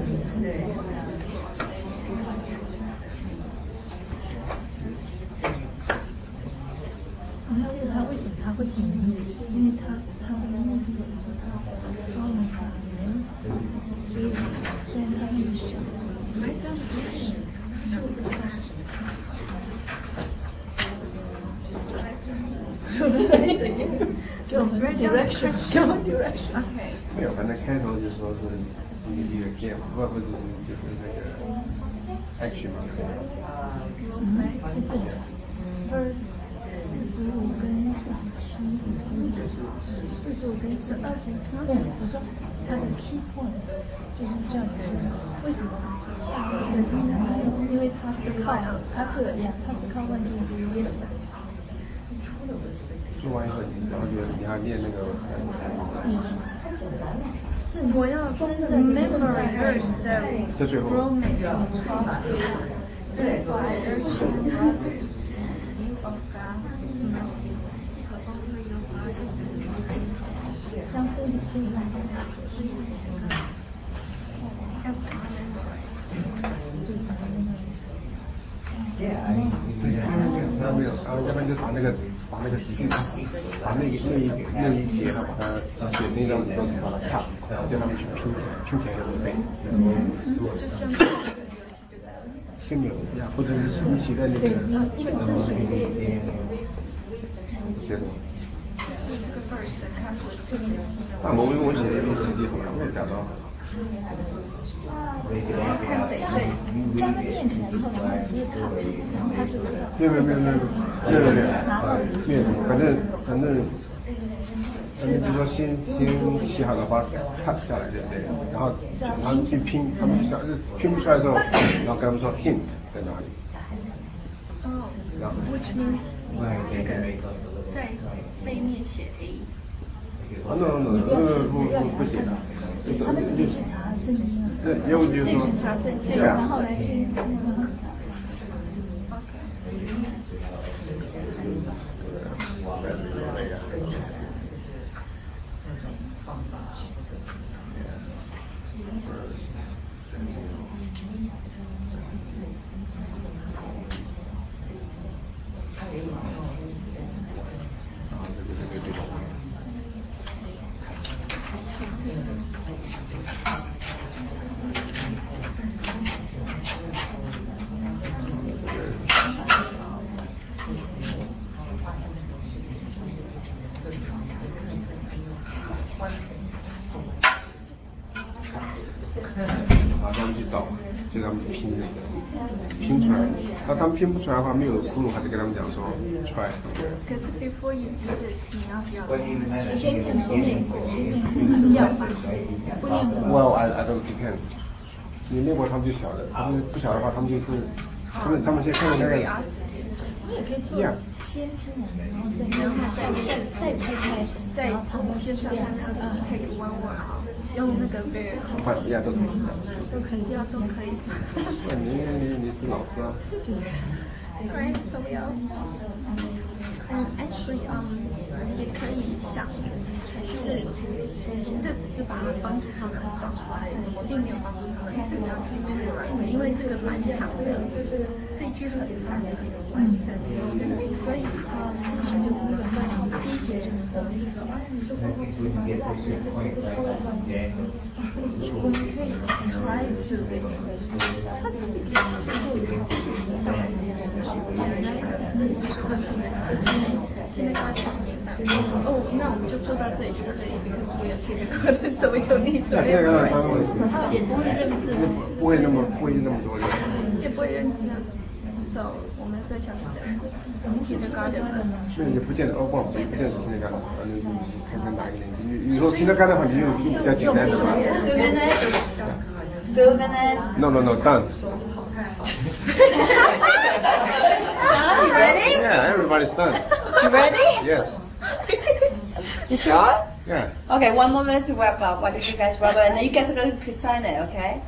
我还记得他为什么他会隐匿，因为他他的目的是说他高明他人，所以虽然他那么小，还这样子就 direction， 就 direction。 没有，反正开头就说是一个一个 game， 或或者是就是那个 action 嘛。 嗯，在这里 ，verse 四十五跟四十七，四十五跟十二节。对，我说他的 key point 就是这样子，为什么？因为他是靠他是呀，他是靠万金之约的。 说完以后，然后就你还念那个。 是我要真正 memory verse 在 Romans twelve。对，我 urge you brothers in view of God's mercy to offer your bodies as living sacrifice。将身体献上，是一个要怎么 memorize？ 就怎么 memorize？ 没有，然后要不然就把那个把那个句子，把那个那一那一节哈，把它写成一张纸，把它看，然后叫他们去拼拼起来就背。 嗯，就像这个游戏就在。 是没有呀，或者是你写在那个。 对，一本正经的。 写的。 是这个 verse 看作自己的。 那我我写的 A B C D 好了，我也假装。 看谁最将它念起来以后，然后你也看，然后他就没有没有没有没有没有没有没有，没有，反正反正反正就说先先写好了把它 cut 下来，对不对？然后然后去拼，他们就想拼不出来之后，然后跟他们说 hint 在哪里。 哦。然后 which means 这个在背面写 A。 哦 no no no no 不不不写的，就是他们自己去查圣经啊。 对，要不就是说。 对，然后来拼。 找，就让他们拼的，拼出来。那他们拼不出来的话，没有窟窿，还得跟他们讲说 try。 可是 before you do this， 你要不要先练过？要吧？不练过。 Well, I I don't depend。你练过他们就晓得，他们不晓得的话，他们就是，他们他们先看看那个。 我也可以做先拼完，然后再然后再再再拆开，再就像他那样子 take one word 用那个 very 呀都可以， 都可以，要都可以。 那你你你是老师啊？ Right, so we also um actually um 也可以想，就是这只是把帮助他们找出来，我并没有帮助他们怎样去 memorize， 因为这个蛮长的，这一句很长的，嗯，所以嗯，第一节就是这一个，我们可以 try to， 它只是哦，那我们就做到这里就可以 ，because we are kindergarten, so we don't need to memorize。也不会认字， 不会那么不会那么多人， 也不会认字啊。So 我们在想是这样，kindergarten。 那也不见得，哦不，也不见得是kindergarten，反正就是看看哪一个年级。以后kindergarten的话，你用比较简单的嘛。 Two minutes. Two minutes. No no no, done. Now you ready? Yeah, everybody's done. You ready? Yes. You sure? Yeah. Okay, one more minute to wrap up. Why don't you guys wrap up, and then you guys are going to sign it, okay?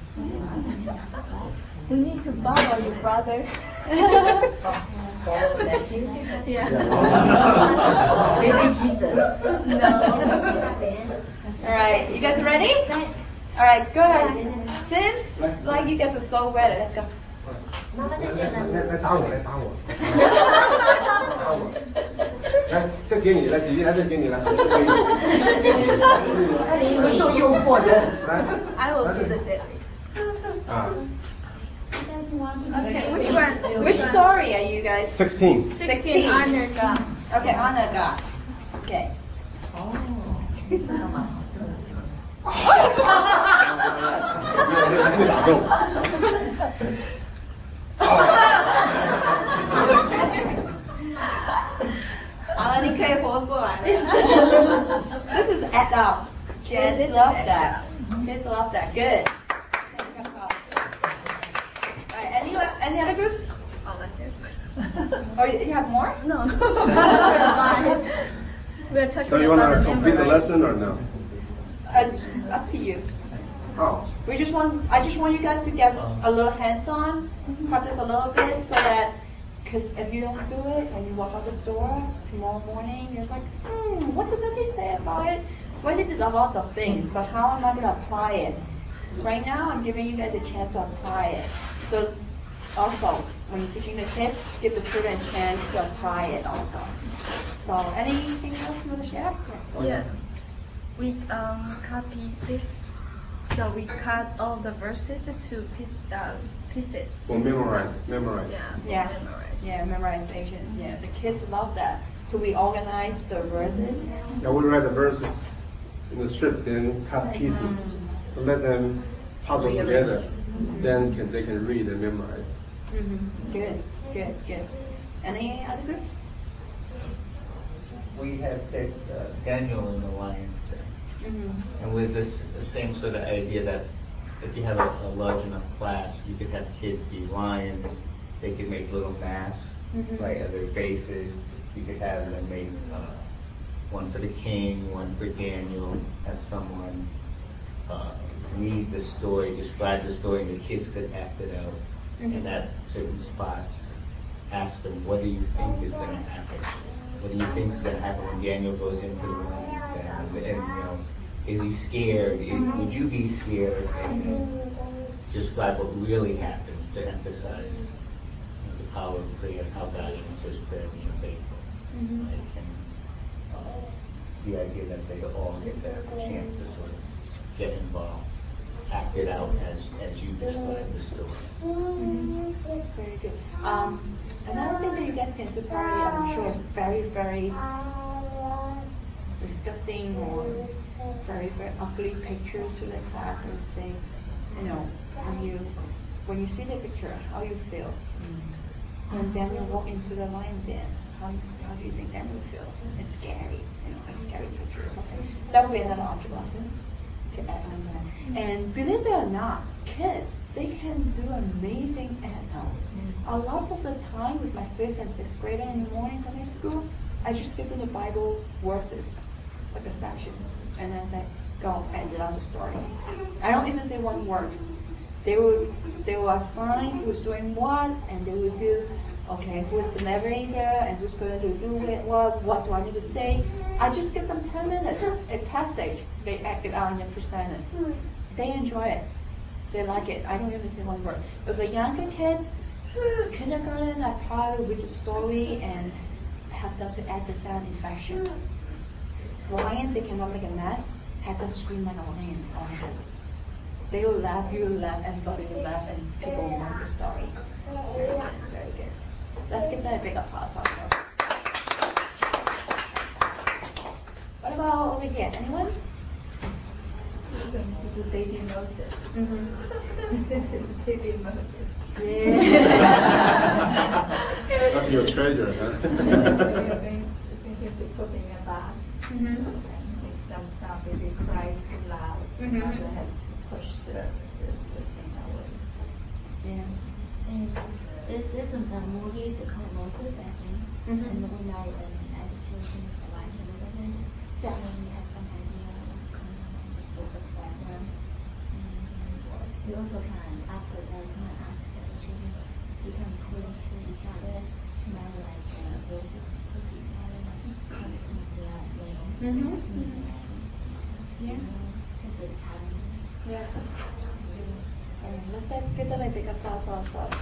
We need to follow your brother. Follow nephew? Yeah. Maybe Jesus. No. All right, you guys ready? All right, go ahead. Since like you guys are so ready, let's go. 来来打我，来打我，打我，来，这给你，来，弟弟，来，这给你，来，这给你。你受诱惑的，来 I will do the daily. 啊。 Okay, which one? Which story are you guys? Sixteen. Sixteen. Honor God. Okay, honor God. Okay. 还没打中。 好了，你可以活过来了。This is act up. Kids love that. Kids love that. Good. Alright, any any other groups? Oh, that's it. Oh, you have more? No. We're talking So you about want the to complete the memory. lesson or no? Uh, up to you. How? We just want, I just want you guys to get a little hands-on, practice a little bit, so that, because if you don't do it and you walk out the store tomorrow morning, you're like, hmm, what did they say about it? Well, they did a lot of things, but how am I going to apply it? Right now, I'm giving you guys a chance to apply it. So, also, when you're teaching the kids, give the children a chance to apply it also. So, anything else you want to share? Yeah. We um copy this. So we cut all the verses to piece, uh, pieces. Well, memorize, memorize. Yeah. Yes. Memorize. Yeah, memorization. Yeah, the kids love that. So we organize the verses. Yeah, we write the verses in the strip, then cut pieces. So let them puzzle together. Then can, they can read and memorize. Mm-hmm. Good, good, good. Any other groups? We have picked uh, Daniel in the Lion's Den. Mm-hmm. And with this the same sort of idea that if you have a, a large enough class, you could have kids be lions. They could make little masks, Mm-hmm. right, of their faces. You could have them make uh, one for the king, one for Daniel. Have someone uh, read the story, describe the story, and the kids could act it out. Mm-hmm. And at certain spots, ask them, what do you think is going to happen? What do you think is going to happen when Daniel goes into the lion's den? And, and, you know, is he scared? Is, would you be scared? And, and describe what really happens to emphasize, you know, the power of prayer and how God answers prayer being faithful. Mm-hmm. Right? And uh, the idea that they all get that chance to sort of get involved, act it out as, as you describe the story. Mm-hmm. Very good. Um, another thing that you guys can do, probably, I'm sure, very, very disgusting or very, very ugly pictures to the class and say, you know, when you when you see the picture, how you feel? When Daniel walked into the lion den, how, how do you think Daniel would feel? It's scary, you know, a scary picture or something. That would be another object lesson to add on that. And believe it or not, kids, they can do amazing at home. A lot of the time with my fifth and sixth grader in the morning Sunday school, I just give them the Bible verses, like a section, and then say, go and tell the story. I don't even say one word. They will they will assign who's doing what, and they will do, okay, who's the narrator and who's going to do it, what, what do I need to say? I just give them ten minutes, a passage, they act it out and then present it. They enjoy it. They like it. I don't even say one word. But the younger kids, kindergarten, I probably read the story and have them to add the sound infection. Lion, they cannot make a mess, have them scream like a lion all the time. They will laugh, you will laugh, everybody will laugh, and people will want the story. Very good. Let's give them a big applause also. What about over here? Anyone? The baby Moses. Mm-hmm. This is baby Moses. Yeah. That's your treasure, huh? Thinking to put in a bath. Mm-hmm. And make some sound, baby cry too loud. Mm-hmm. Mother has pushed the, the, the thing away. Yeah. And there's there's some uh, movies called Moses, I think. Mm-hmm. And when I um, as a children watch a little bit, Yes. so we have some idea of the book of that. We also can after that we can ask the children, we can point to each other, memorize the verses with each other, and their name. Mm-hmm. Mm-hmm. Yeah. A good time. Yeah. And let's give them a big applause also.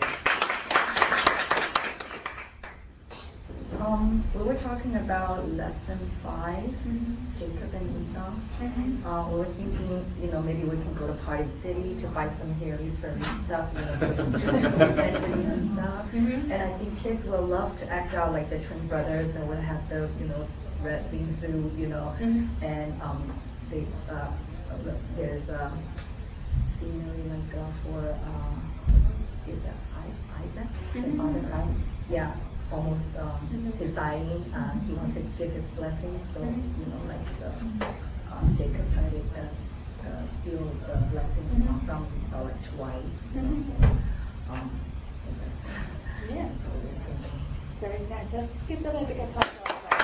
Um, we were talking about lesson five, Mm-hmm. Jacob and Esau. Mm-hmm. Uh, we were thinking, you know, maybe we can go to Party City to buy some hairy furry stuff, you know, for them to present to Esau. Mm-hmm. And I think kids will love to act out like the twin brothers, and will have the, you know, red wingsuit, you know, Mm-hmm. and um, they, uh, there's um, scenery like uh, for uh, is that Isaac, Mm-hmm. the father, right? Yeah. Almost um, Mm-hmm. his dying, uh, he wanted to give his blessing, so Mm-hmm. you know, like uh, uh, Jacob tried to uh, uh, steal the blessing Mm-hmm. from Esau like twice. You know, Mm-hmm. so, um, so that's, Yeah. that's what we're thinking. Very nice. Let's give them a big applause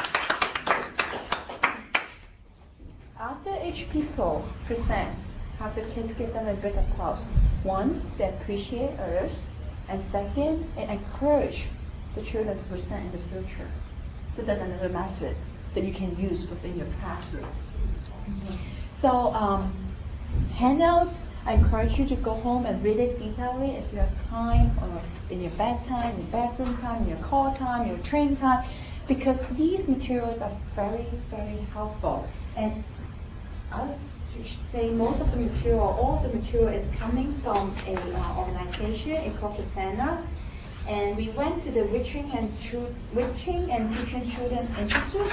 also. After each people present, have the kids give them a big applause. One, they appreciate others, and second, they encourage the children to present in the future. So that's another method that you can use within your classroom. Okay. So um, handouts, I encourage you to go home and read it detailedly if you have time, or in your bedtime, in your bathroom time, in your car time, your train time, because these materials are very, very helpful. And I should say most of the material, all of the material is coming from a uh, organization, it's called Kisana. And we went to the Witching and, Chu- Witching and Teaching Children Institute,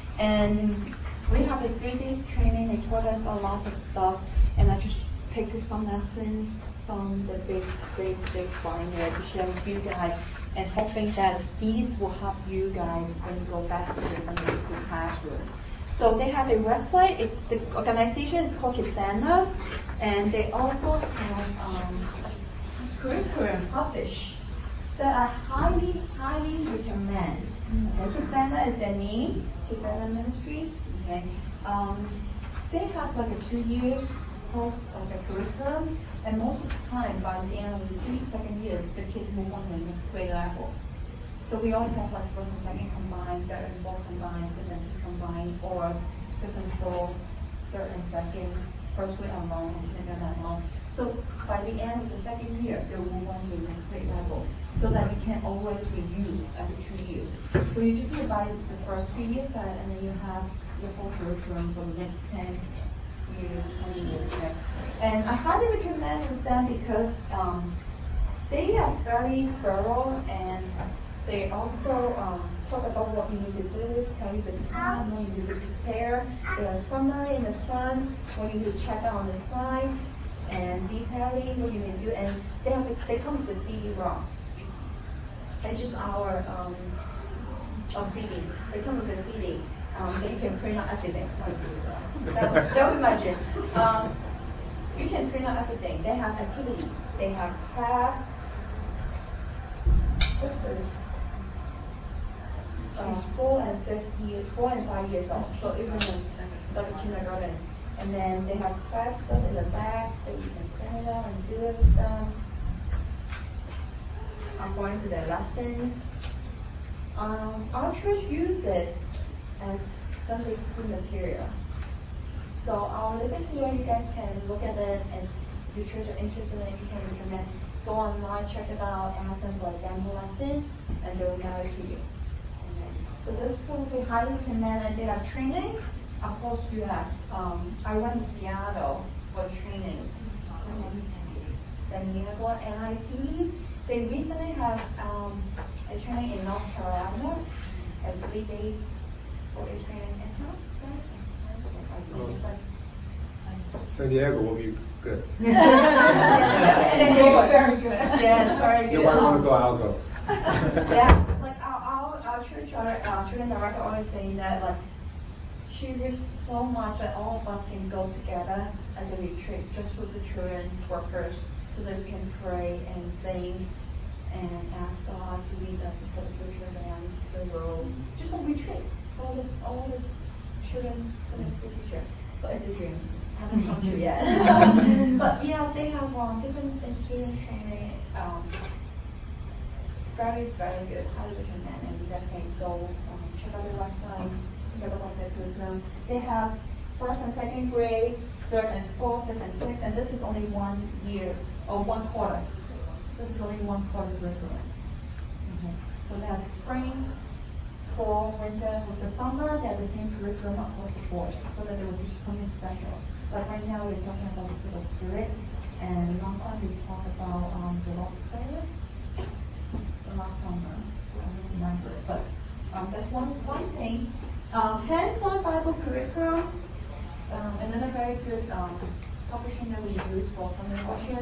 and we have a three days training. They taught us a lot of stuff, and I just picked some lessons from the big, big, big binder to share with you guys, and hoping that these will help you guys when you go back to the Sunday school classroom. So they have a website. It, the organization is called Kisana, and they also have um, curriculum published that I highly, highly recommend. Okay, Kisana is their name, Kisana Ministry. Okay, um, they have like a two years of like a curriculum, and most of the time, by the end of the two second years, the kids move on to the next grade level. So we always have like first and second combined, third and fourth combined, fitnesses combined, or fifth and fourth, third and second, first grade alone, and kindergarten alone. So by the end of the second year, they will move on to the next grade level, so that you can always reuse every two years. So you just need to buy the first two years set, and then you have your whole curriculum for the next ten years, twenty years. Okay? And I highly recommend with them because um, they are very thorough, and they also um, talk about what you need to do, tell you the time, when you need to prepare, the summary in the front, what you need to check out on the side, and detail Daddy, what you can do, and they have they come with the C D-ROM. It's just our um, of C D. They come with a C D um, that you can print out everything. That, that would imagine. Um, you can print out everything. They have activities. They have craft. This is uh, four and fifth year, four and five years old. So even like a kindergarten. And then they have craft stuff in the back that you can print it out and do it with them according to their lessons. Um, our church used it as Sunday school material. So our living here, you guys can look at it, and if your church are interested in it, you can recommend. Go online, check it out, ask them for a demo lesson, and they will mail it to you. So this book we highly recommend, and they have training across U S. Um, I went to Seattle for training, San Diego, and I believe they recently have um, a training in North Carolina, a three days, four days training. It's not very expensive. I think it's like San Diego will be good. San Diego is very good. Yeah, it's very good. If I want to go, I'll go. Yeah, like our, our, our church, our, our children director always saying that, like, she wished so much that all of us can go together as a retreat, just with the children, workers, so that we can pray and think and ask God to lead us for the future and the world. Just a retreat. All the, all the children in the school teacher. But it's a dream. Haven't come true yet. But yeah, they have um, different education training. Um, very, very good. Highly recommend. And you guys can go um, check out their website, check out their curriculum. They have first and second grade, third and fourth, fifth and sixth, and this is only one year or one quarter. This is only one quarter curriculum. Mm-hmm. So they have spring, fall, winter. With the summer, they have the same curriculum across the board, so that they will teach something special. Like right now, we're talking about the fruit of spirit, and last time we talked about um, the Lord's Prayer. The last summer, I don't remember it, but um, that's one one thing. Um, hands-on Bible curriculum, um, another very good um, publishing that we use for Sunday worship.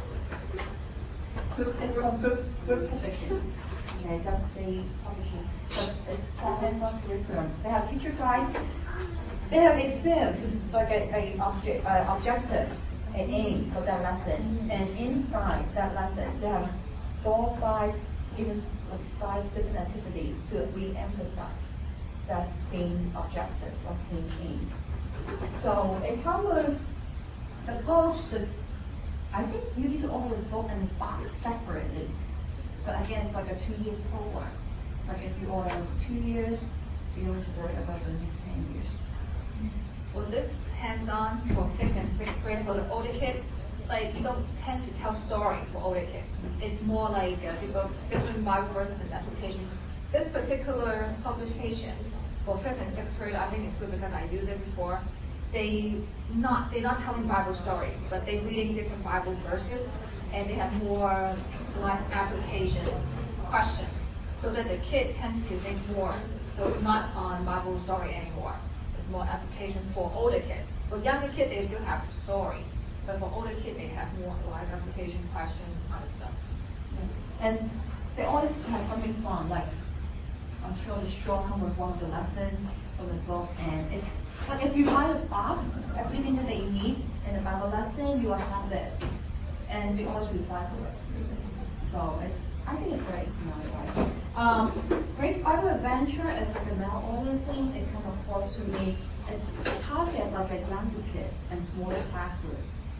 Group, it's called group, group publishing. Okay, that's the publishing. But it's called hands-on curriculum. They have teacher guide. They have a theme, like a, a object, uh, objective, an aim for that lesson. And inside that lesson, they have four, five, even five different activities to re-emphasize that same objective or same aim. So it covers the books, just I think you need all the book and the box separately. But again, it's like a two years program. Like if you order two years, you don't have to worry about the next ten years. Well, this hands-on for fifth and sixth grade for the older kids, like you don't tend to tell story for older kids. It's more like uh, different, different Bible verses and application. This particular publication for fifth and sixth grade, I think it's good because I used it before. They not they're not telling Bible story, but they're reading different Bible verses, and they have more life application questions, so that the kid tends to think more. So it's not on Bible story anymore. It's more application for older kids. For younger kids, they still have stories, but for older kids, they have more life application questions and other stuff. And they always have something fun, like I'm sure the straw come with one of the lessons from the book, and it's like if you buy the box, everything that they need in the Bible lesson, you will have it, and we always recycle it. So it's, I think it's great. You know, um, Great Bible Adventure is like a mail-order thing. It comes across to me. It's targeted like a younger kids and smaller classroom.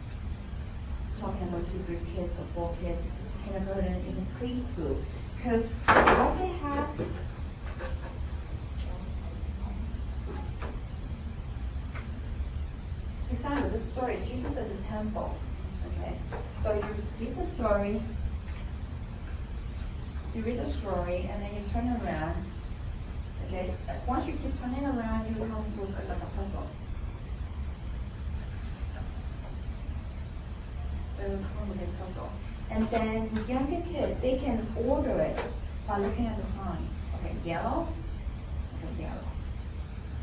Talking about two, three kids, or four kids, kindergarten, even preschool, because what they have. Example, the story, Jesus at the temple. Okay, so you read the story, you read the story, and then you turn around. Okay, once you keep turning around, you come with like a puzzle. They will come with a puzzle, and then younger kids, they can order it by looking at the sign. Okay, yellow, okay, yellow,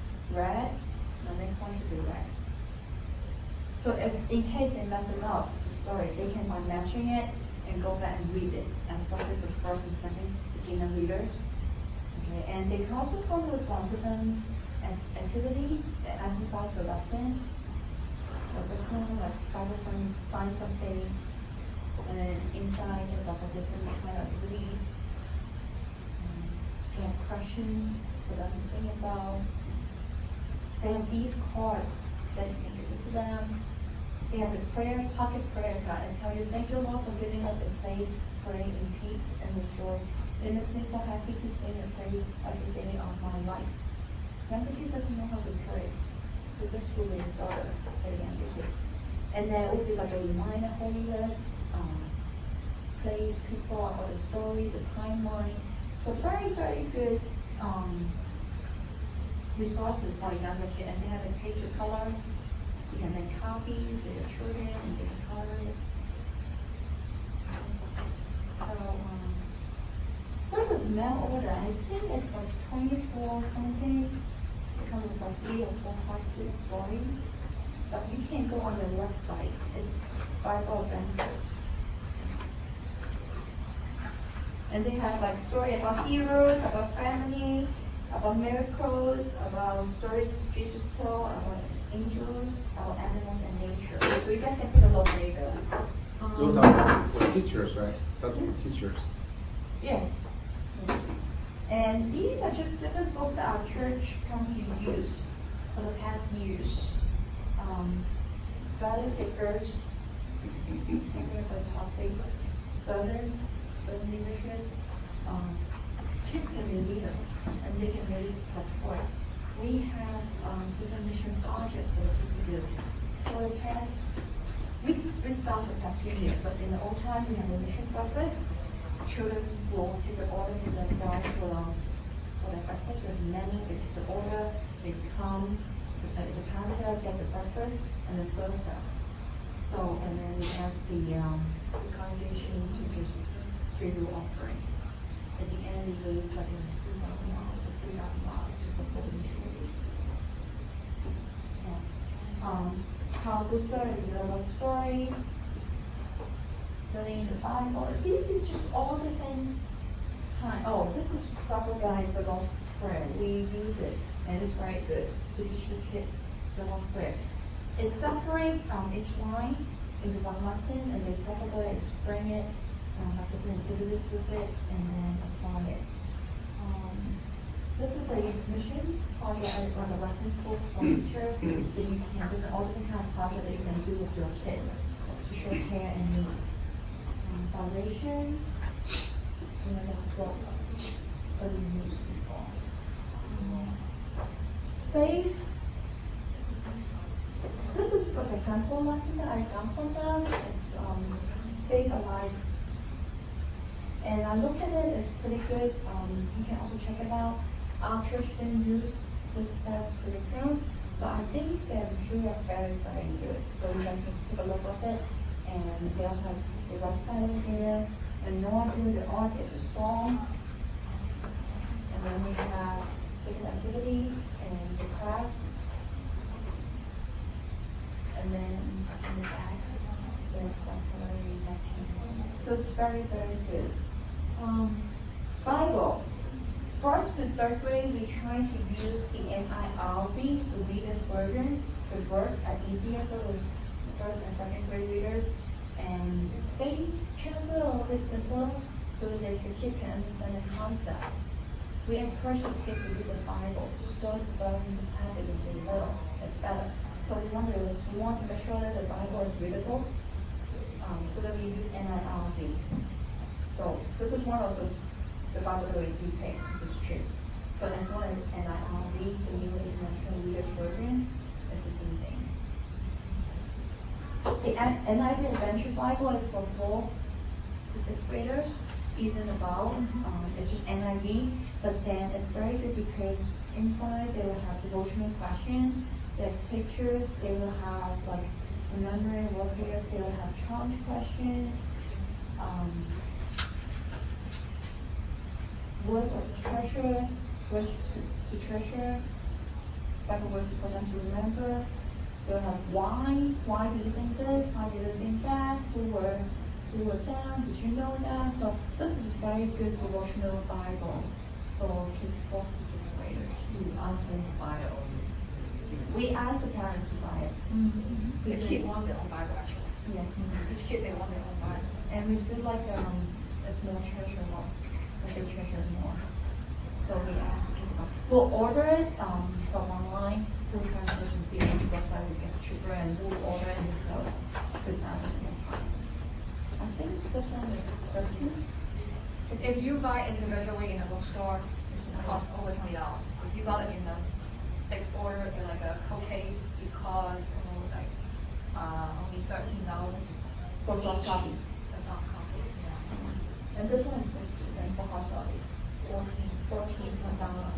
red. The next one should be red. So if in case they mess it up, just story, they can by matching it and go back and read it, especially for first and second beginner readers. Okay, and they can also come with um, different activities that emphasize the lesson. So this one, like Bible find, find something, and then inside there's like a different kind of activities. Um, they have questions for them to think about. They have these cards that you can give to them. They have the prayer, pocket prayer card, and tell you, thank you, Lord, for giving us a place to pray in peace and with joy. It makes me so happy to sing and praise every day of my life. Younger kid doesn't know how to pray, so that's where they start at the younger kid. And then it will be like a reminder, holy list, um, place, people, about the story, the timeline. So very, very good um, resources for a younger kid. And they have a page of color. You can make copies to your children and they can color it. So um, this is mail order. I think it's like twenty-four something. It comes with like three or four, five, six stories. But you can't go on their website. It's Bible Adventure. And they have like story about heroes, about family, about miracles, about stories Jesus told, about angels, about animals and nature. So you guys can take a look later. Um, Those are for teachers, right? That's for teachers. Yeah. And these are just different books that our church comes to use for the past years. Um, value seekers, talking about topic, southern, southern leadership. Um, kids can read them and they can really support. We have um, different mission projects for the kids to do. For the past, we, we started the past few years, but in the old time we have a mission breakfast. Children will take the order for themselves for, for the breakfast with many. They take the order, they come at the counter, get the breakfast, and they serve them. So, and then we ask the, um, the congregation to just give you offering. At the end, we raise like three thousand dollars or three thousand dollars to support the missionaries. So, um, Carl Gustav is a love story. Studying the Bible. This is just all different kind. Oh, this is proper guide for Lord's Prayer. We use it, and it's very good to teach the kids the Lord's Prayer. It separates um, each line into one lesson, and they talk about it, explain it, um, have different activities with it, and then apply it. Um, this is a mission project on the reference book for teacher that you can have all different kind of projects that you can do with your kids to show care and need. Um, salvation, you know, that's what we use before. Um, faith. This is like a sample lesson that I done for them. It's um, Faith Alive. And I looked at it, it's pretty good. Um, you can also check it out. Our church didn't use this set of curriculum, but I think their material are very, very good. So you guys can take a look at it. And they also have the website over there. And Noah doing the art is a song. And then we have different activities and the craft. And then in the back, there's vocabulary section. So it's very, very good. Um, Bible. First to third grade, we try to use the N I R V, the Reader's Version, to work at easier for the first and second grade readers. And they translate a little bit simpler so that the kid can understand the concept. We encourage the kid to read the Bible, start developing this habit when they're little. It's better. So we want to, we want to make sure that the Bible is readable, um, so that we use N I R V. So this is one of the, the Bible that we do pay, this is true. But as long as N I R V, the New International Reader's Version, it's the same thing. The N I V Adventure Bible is for four to sixth graders, even above. Um, it's just N I V, but then it's very good because inside they will have devotional questions, they have pictures, they will have like remembering warfare, they will have challenge questions, um, words of treasure, words to, to treasure, Bible verses for them to remember. They'll have why, why do you think this, why do you think that, with them? Did you know that? So this is a very good devotional Bible for kids fourth to sixth graders. You ask them to buy it or We asked the parents to buy it. Mm-hmm. The kid wants their own Bible actually. Yeah. Mm-hmm. Each kid they want their own Bible. And we feel like um, it's more treasurable, like they treasure it more. So we asked the kids about. We'll order it um, from online through translation, see which website we get cheaper, and we'll order it and sell it to them. I think this one is thirteen. If you buy individually in a bookstore, it's going to cost over twenty dollars. If you got it in a big order in like a coat case, it costs almost like uh, only thirteen dollars For soft copy. That's not copy. Yeah. And this one is sixty, and for hard copy, fourteen, fourteen per dollar.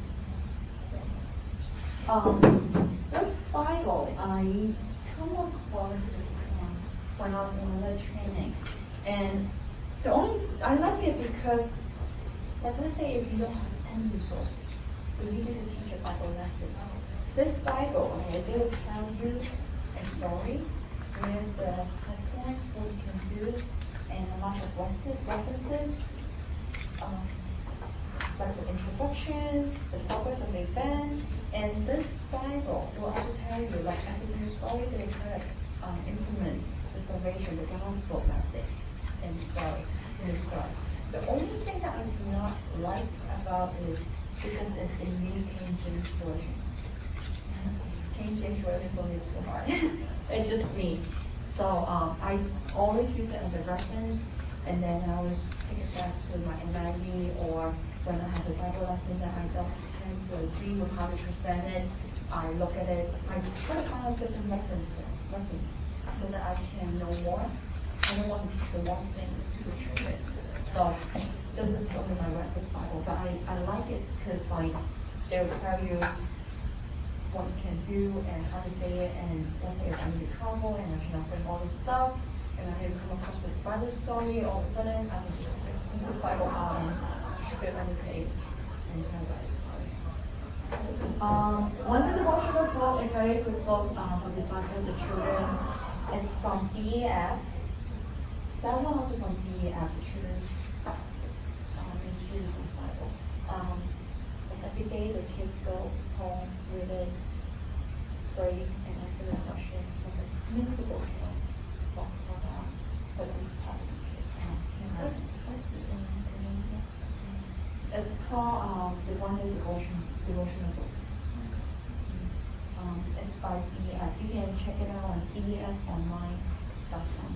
Um, this Bible I come across um, when I was in another training, and the only I like it because, like let's say if you don't have any resources, you need to teach a Bible lesson. This Bible, okay, they will tell you a story. Here's the high point, what you can do, and a lot of references. Um, like the introduction, the progress of the event, and this Bible will also tell you, like every single story, they will try to um, implement the salvation, the gospel message in the story, in the story. The only thing that I do not like about it is because it's in New King James Version. King James Version for me is too hard. It's just me. So um, I always use it as a reference, and then I always take it back to my N I V, or when I have a Bible lesson that I don't tend to agree with how to present it, I look at it, I try to find out different reference, reference so that I can know more. I don't want to teach the wrong things to the children. So this is only my reference Bible, but I, I like it because like they'll tell you what you can do and how to say it, and let's say if I'm in trouble and I cannot bring all this stuff, and I need to come across with a Bible story, all of a sudden I can just pick the Bible out and ship it on the page and tell the Bible story. Um, one of the devotional book, a very good book um, for discipling the children. It's from C E F. That one also from C E F, the Children's um, Institutions Bible. Um, every day the kids go home, read it, pray, and answer the question. Like a mini devotional book for them, for this type of kid. What's, what's the name? It's called um, the One Day Devotion, Devotional Book. Um, it's by C E F. You can check it out on C E F online dot com.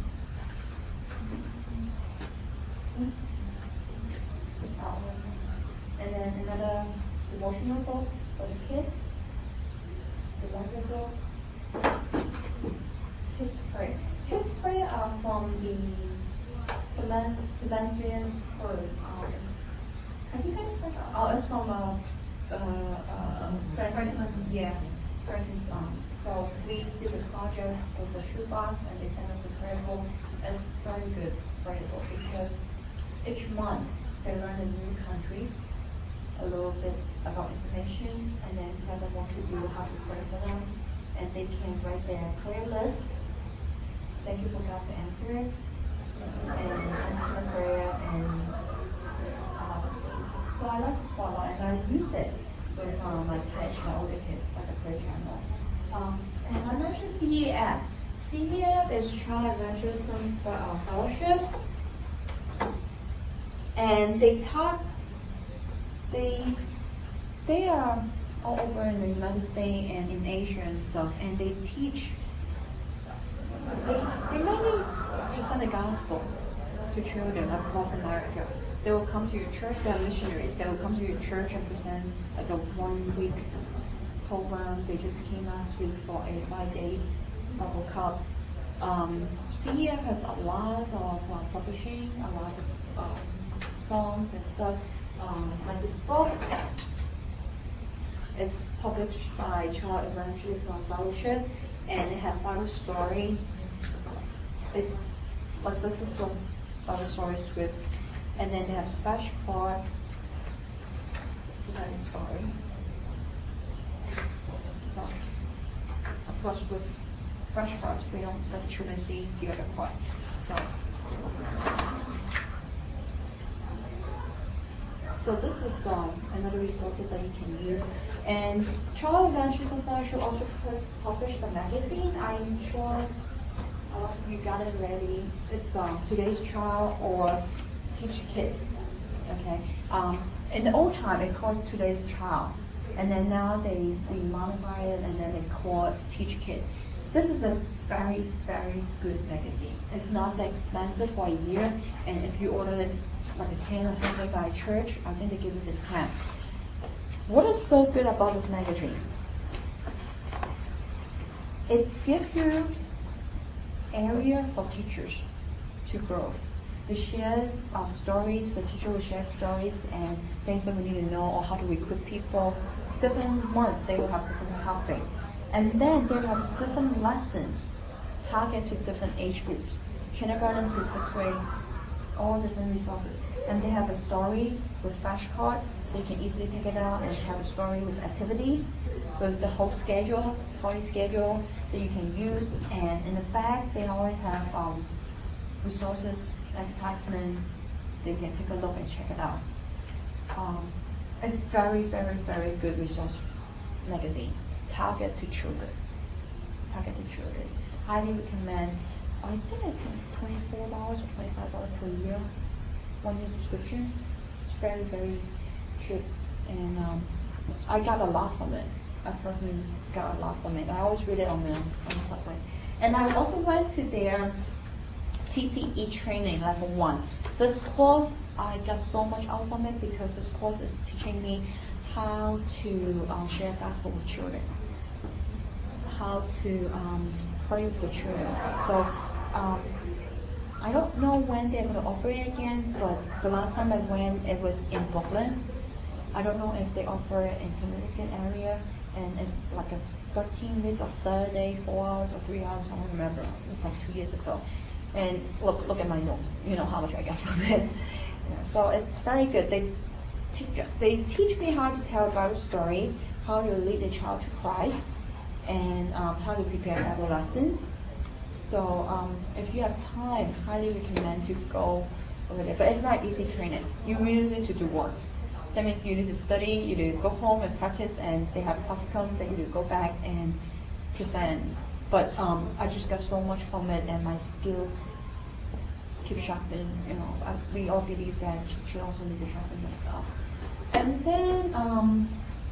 And then another devotional book for the kids. The wonder book. Kids Pray. Kids Pray are from the Philippians first. Um, have you guys heard of? Oh, it's from uh, uh, uh, Franklin. Yeah, Franklin. Um, so we did the project with the shoebox, and they sent us a prayer book. It's very good prayer book because each month they learn a new country, a little bit about information, and then tell them what to do, how to pray for them, and they can write their prayer list. Thank you for God to answer it, and ask for the prayer, and a lot of things. So I like this a lot, and I use it with um, my kids, my older kids, like a prayer journal. Um, and I mentioned C E F. C E F is Child Evangelism uh, Fellowship, and they taught, they, they are all over in the United States and in Asia and stuff, and they teach, they, they mainly present the gospel to children across America. They will come to your church, they are missionaries, they will come to your church and present like a one week program. They just came last week for a five days Bible Cup. Um, C E F has a lot of uh, publishing, a lot of uh, songs and stuff. Um, like this book is published by Child Evangelism Fellowship, and it has Bible story. It, like this is the Bible story script, and then they have flashcard. Bible story. So, of course, with flashcards, we don't let children see the other part. So, So this is um, another resource that you can use. And Child Adventures International also published a magazine. I'm sure a lot of you got it already. It's um, Today's Child or Teach Kids. Okay. Um, in the old time, it called Today's Child, and then now they they modify it and then they call it Teach Kids. This is a very very good magazine. It's not that expensive for a year, and if you order it like a ten or something by church, I think they give you a discount. What is so good about this magazine? It gives you area for teachers to grow. They share uh, stories, the teacher will share stories and things that we need to know, or how to recruit people. Different months they will have different topics. And then they have different lessons targeted to different age groups. Kindergarten to sixth grade, all different resources. And they have a story with flashcard. They can easily take it out and have a story with activities, with the whole schedule, whole schedule that you can use. And in the back, they always have um, resources, advertisement. They can take a look and check it out. Um, a very, very, very good resource magazine. Target to children. Target to children. Highly recommend. I think it's twenty-four dollars or twenty-five dollars per year. One year subscription. It's very, very cheap. And um, I got a lot from it. I personally got a lot from it. I always read it on the on the subway. And I also went to their T C E training level one. This course, I got so much out from it because this course is teaching me how to um, share gospel with children, how to um, pray with the children. So um, I don't know when they're going to offer it again, but the last time I went, it was in Brooklyn. I don't know if they offer it in Connecticut area, and it's like a thirteen weeks of Saturday, four hours or three hours, I don't remember. It's like two years ago. And look, look at my notes. You know how much I got from it. Yeah, so it's very good. They teach, they teach me how to tell a Bible story, how to lead a child to Christ, and um, how to prepare Bible lessons. So um, if you have time, highly recommend to go over there. But it's not easy training. You really need to do work. That means you need to study, you need to go home and practice, and they have practicum that you need to go back and present. But um, I just got so much from it, and my skill keep sharpening. You know, I, we all believe that you also need to sharpen yourself. And then um,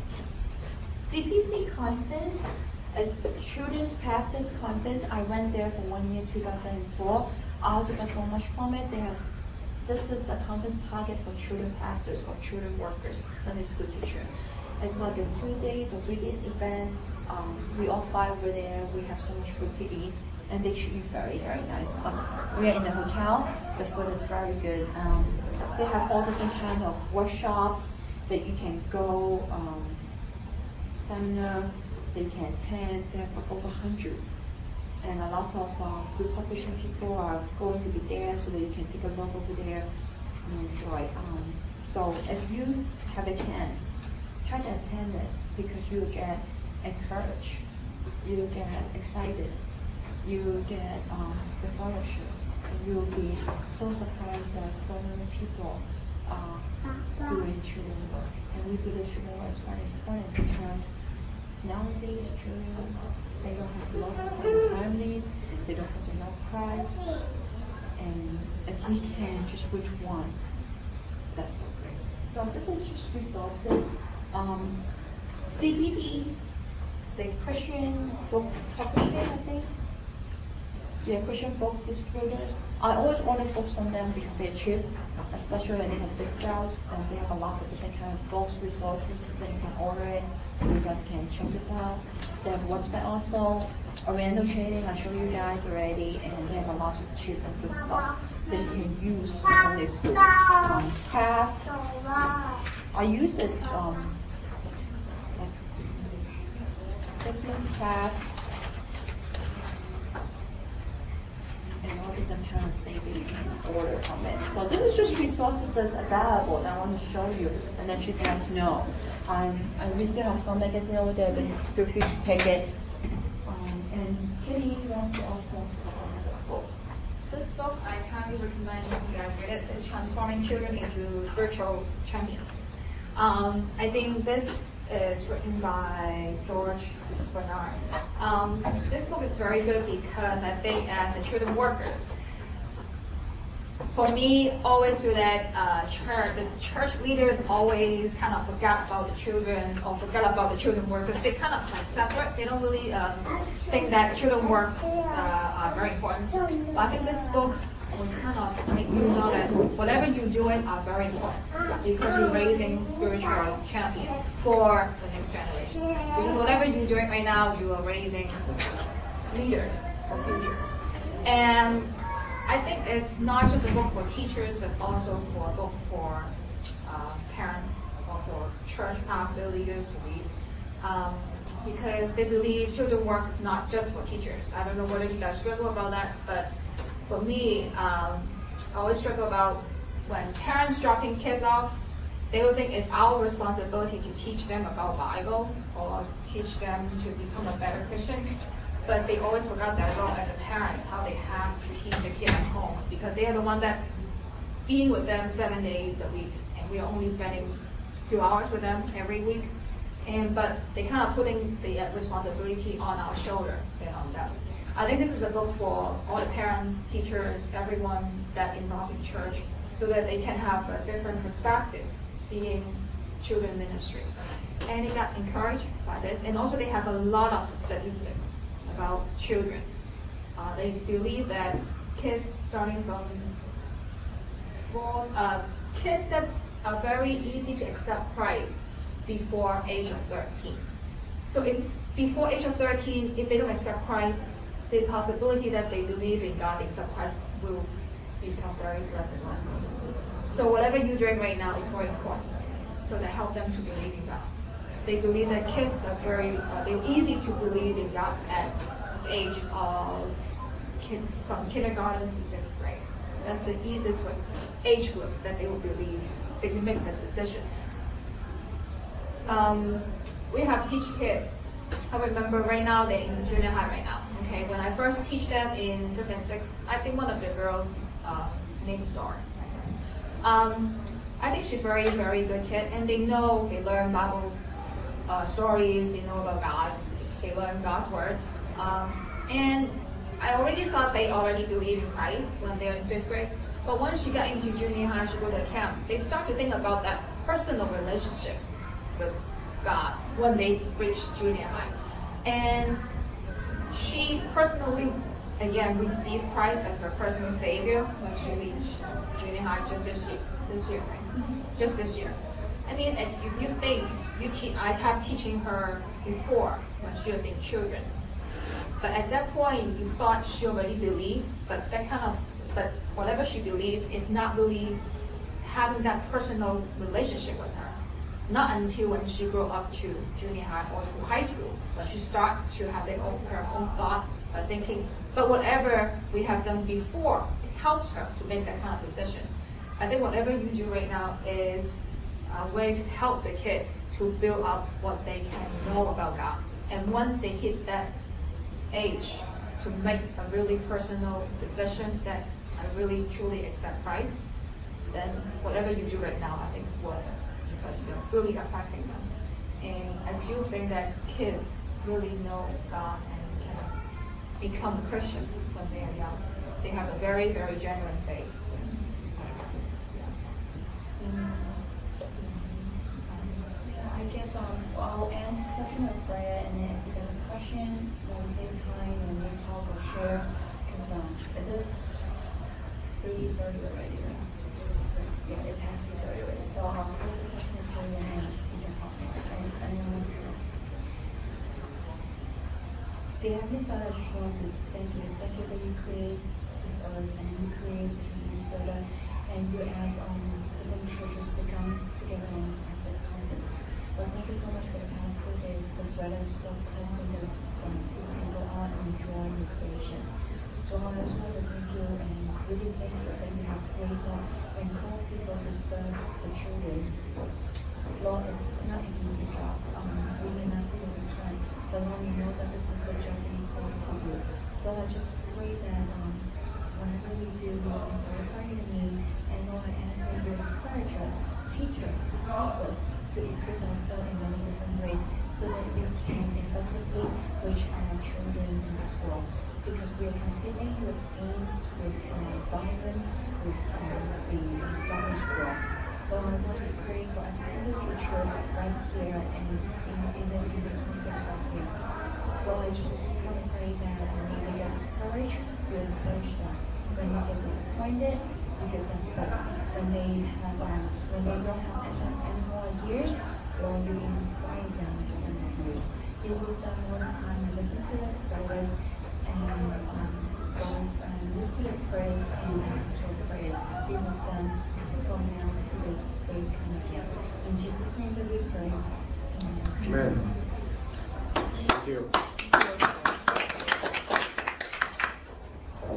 C P C conference is Children's Pastors Conference. I went there for one year, two thousand four. I also got so much from it. They have this is a conference target for children pastors or children workers, Sunday school teacher. It's like a two days or three days event. Um, we all fly over there. We have so much food to eat, and they treat you very, very nice. Um, we are in the hotel. The food is very good. Um, they have all different kind of workshops that you can go, um, seminar they can attend. They have over hundreds, and a lot of uh, good publishing people are going to be there, so that you can take a look over there and enjoy. Um, so if you have a chance, try to attend it, because you will get encouraged, you will get excited, you will get um, the fellowship, and you will be so surprised that so many people are doing children work. And we believe children work is very important, because nowadays children, they don't have love for their families, they don't have enough Christ, and if we can just reach one, that's so great. So this is just resources. Um, C P D, the Christian book publishing, I think. Yeah, Christian book distributors. I always order books from them because they're cheap, especially when they have big sales. And they have a lot of different kind of books, resources that you can order it. So you guys can check this out. They have a website also, Oriental Trading. I showed you guys already, and they have a lot of cheap and good stuff that you can use for Sunday school. Um, craft. I use it. Um, Christmas craft and all different kind of things that you can order from it. So this is just resources that's available that I want to show you and let you guys know. Um, and we still have some magazine over there, but feel free to take it. Um, and Kitty wants to also talk about the book. This book I highly recommend you guys read it. It's Transforming Children into Spiritual Champions. Um, I think this is written by George Bernard. Um, this book is very good because I think as a children workers, for me, always feel that uh, church, the church leaders always kind of forget about the children or forget about the children workers. They kind of like separate. They don't really um, think that children work uh, are very important. But I think this book will kind of make you know that whatever you're doing are very important because you're raising spiritual champions for the next generation. Because whatever you're doing right now, you are raising leaders for futures. And I think it's not just a book for teachers, but also for a book for uh, parents or for church pastor leaders to read. Um, because they believe children work is not just for teachers. I don't know whether you guys struggle about that, but for me, um, I always struggle about when parents dropping kids off, they will think it's our responsibility to teach them about Bible or teach them to become a better Christian. But they always forgot their role as a parent, how they have to teach the kid at home, because they are the one that being with them seven days a week, and we are only spending a few hours with them every week. And but they kind of putting the uh, responsibility on our shoulder and on them. I think this is a book for all the parents, teachers, everyone that involved in church, so that they can have a different perspective seeing children ministry. And they got encouraged by this, and also they have a lot of statistics about children. Uh, they believe that kids starting from born, uh, kids that are very easy to accept Christ before age of thirteen. So if before age of thirteen, if they don't accept Christ, the possibility that they believe in God, accept Christ, will become very less and less. So whatever you're doing right now is very important. So to help them to believe in God. They believe that kids are very, uh, they're easy to believe in God at the age of kin, from kindergarten to sixth grade. That's the easiest way, age group that they will believe, they can make that decision. Um, we have teach kids. I remember right now they're in junior high right now. Okay, when I first teach them in fifth and sixth, I think one of the girls' uh, name is Dora. Um, I think she's very, very good kid, and they know they learn Bible uh, stories, they know about God, they learn God's word, um, and I already thought they already believe in Christ when they're in fifth grade. But once you get into junior high, you go to camp, they start to think about that personal relationship with God when they reach junior high. And she personally, again, received Christ as her personal savior when she reached junior high just this year, this year, right? Just this year. I mean, if you think, you te- I have teaching her before when she was in children. But at that point, you thought she already believed, but that kind of, but whatever she believed is not really having that personal relationship with her. Not until when she grew up to junior high or to high school, when she start to have their own, her own thought, uh, thinking. But whatever we have done before, it helps her to make that kind of decision. I think whatever you do right now is a way to help the kid to build up what they can know about God. And once they hit that age to make a really personal decision that I really truly accept Christ, then whatever you do right now, I think is worth it because you're really affecting them. And I do think that kids really know God and can become a Christian when they are young. They have a very, very genuine faith. I guess um, I'll end session of prayer, and then if there's a question, we'll stay behind and we'll talk or share, because um, it is three thirty already, right? Yeah, it passed three thirty already. So I'll um, close the session of prayer, and then we can talk more. And anyone wants to know? Dear Heavenly Father, I just want to thank you. Thank you that you create this earth and you create such a nice builder, and you ask um, different churches to come together and have this conference. But thank you so much for the past four days. The weather is so pleasant that um, people can go out and enjoy your creation. So I just want to thank you and really thank you that you have raised up and called people to serve the children. Lord, it's not an easy job. Um, we may not see the return, but Lord, we know that this is what you have been called to do. Lord, I just pray that um, whatever we do, Lord, glorify your name, and Lord, I ask that you encourage us, teach us, help us, find it because of the, when they have um, when they don't have any, any more years, or you inspire them to them years. Be with them all the time and listen to their prayers and um, go and listen to their prayers and answer to their prayers. Be with them from now to the day come again. In Jesus' name that we pray. Amen. Amen. Thank you.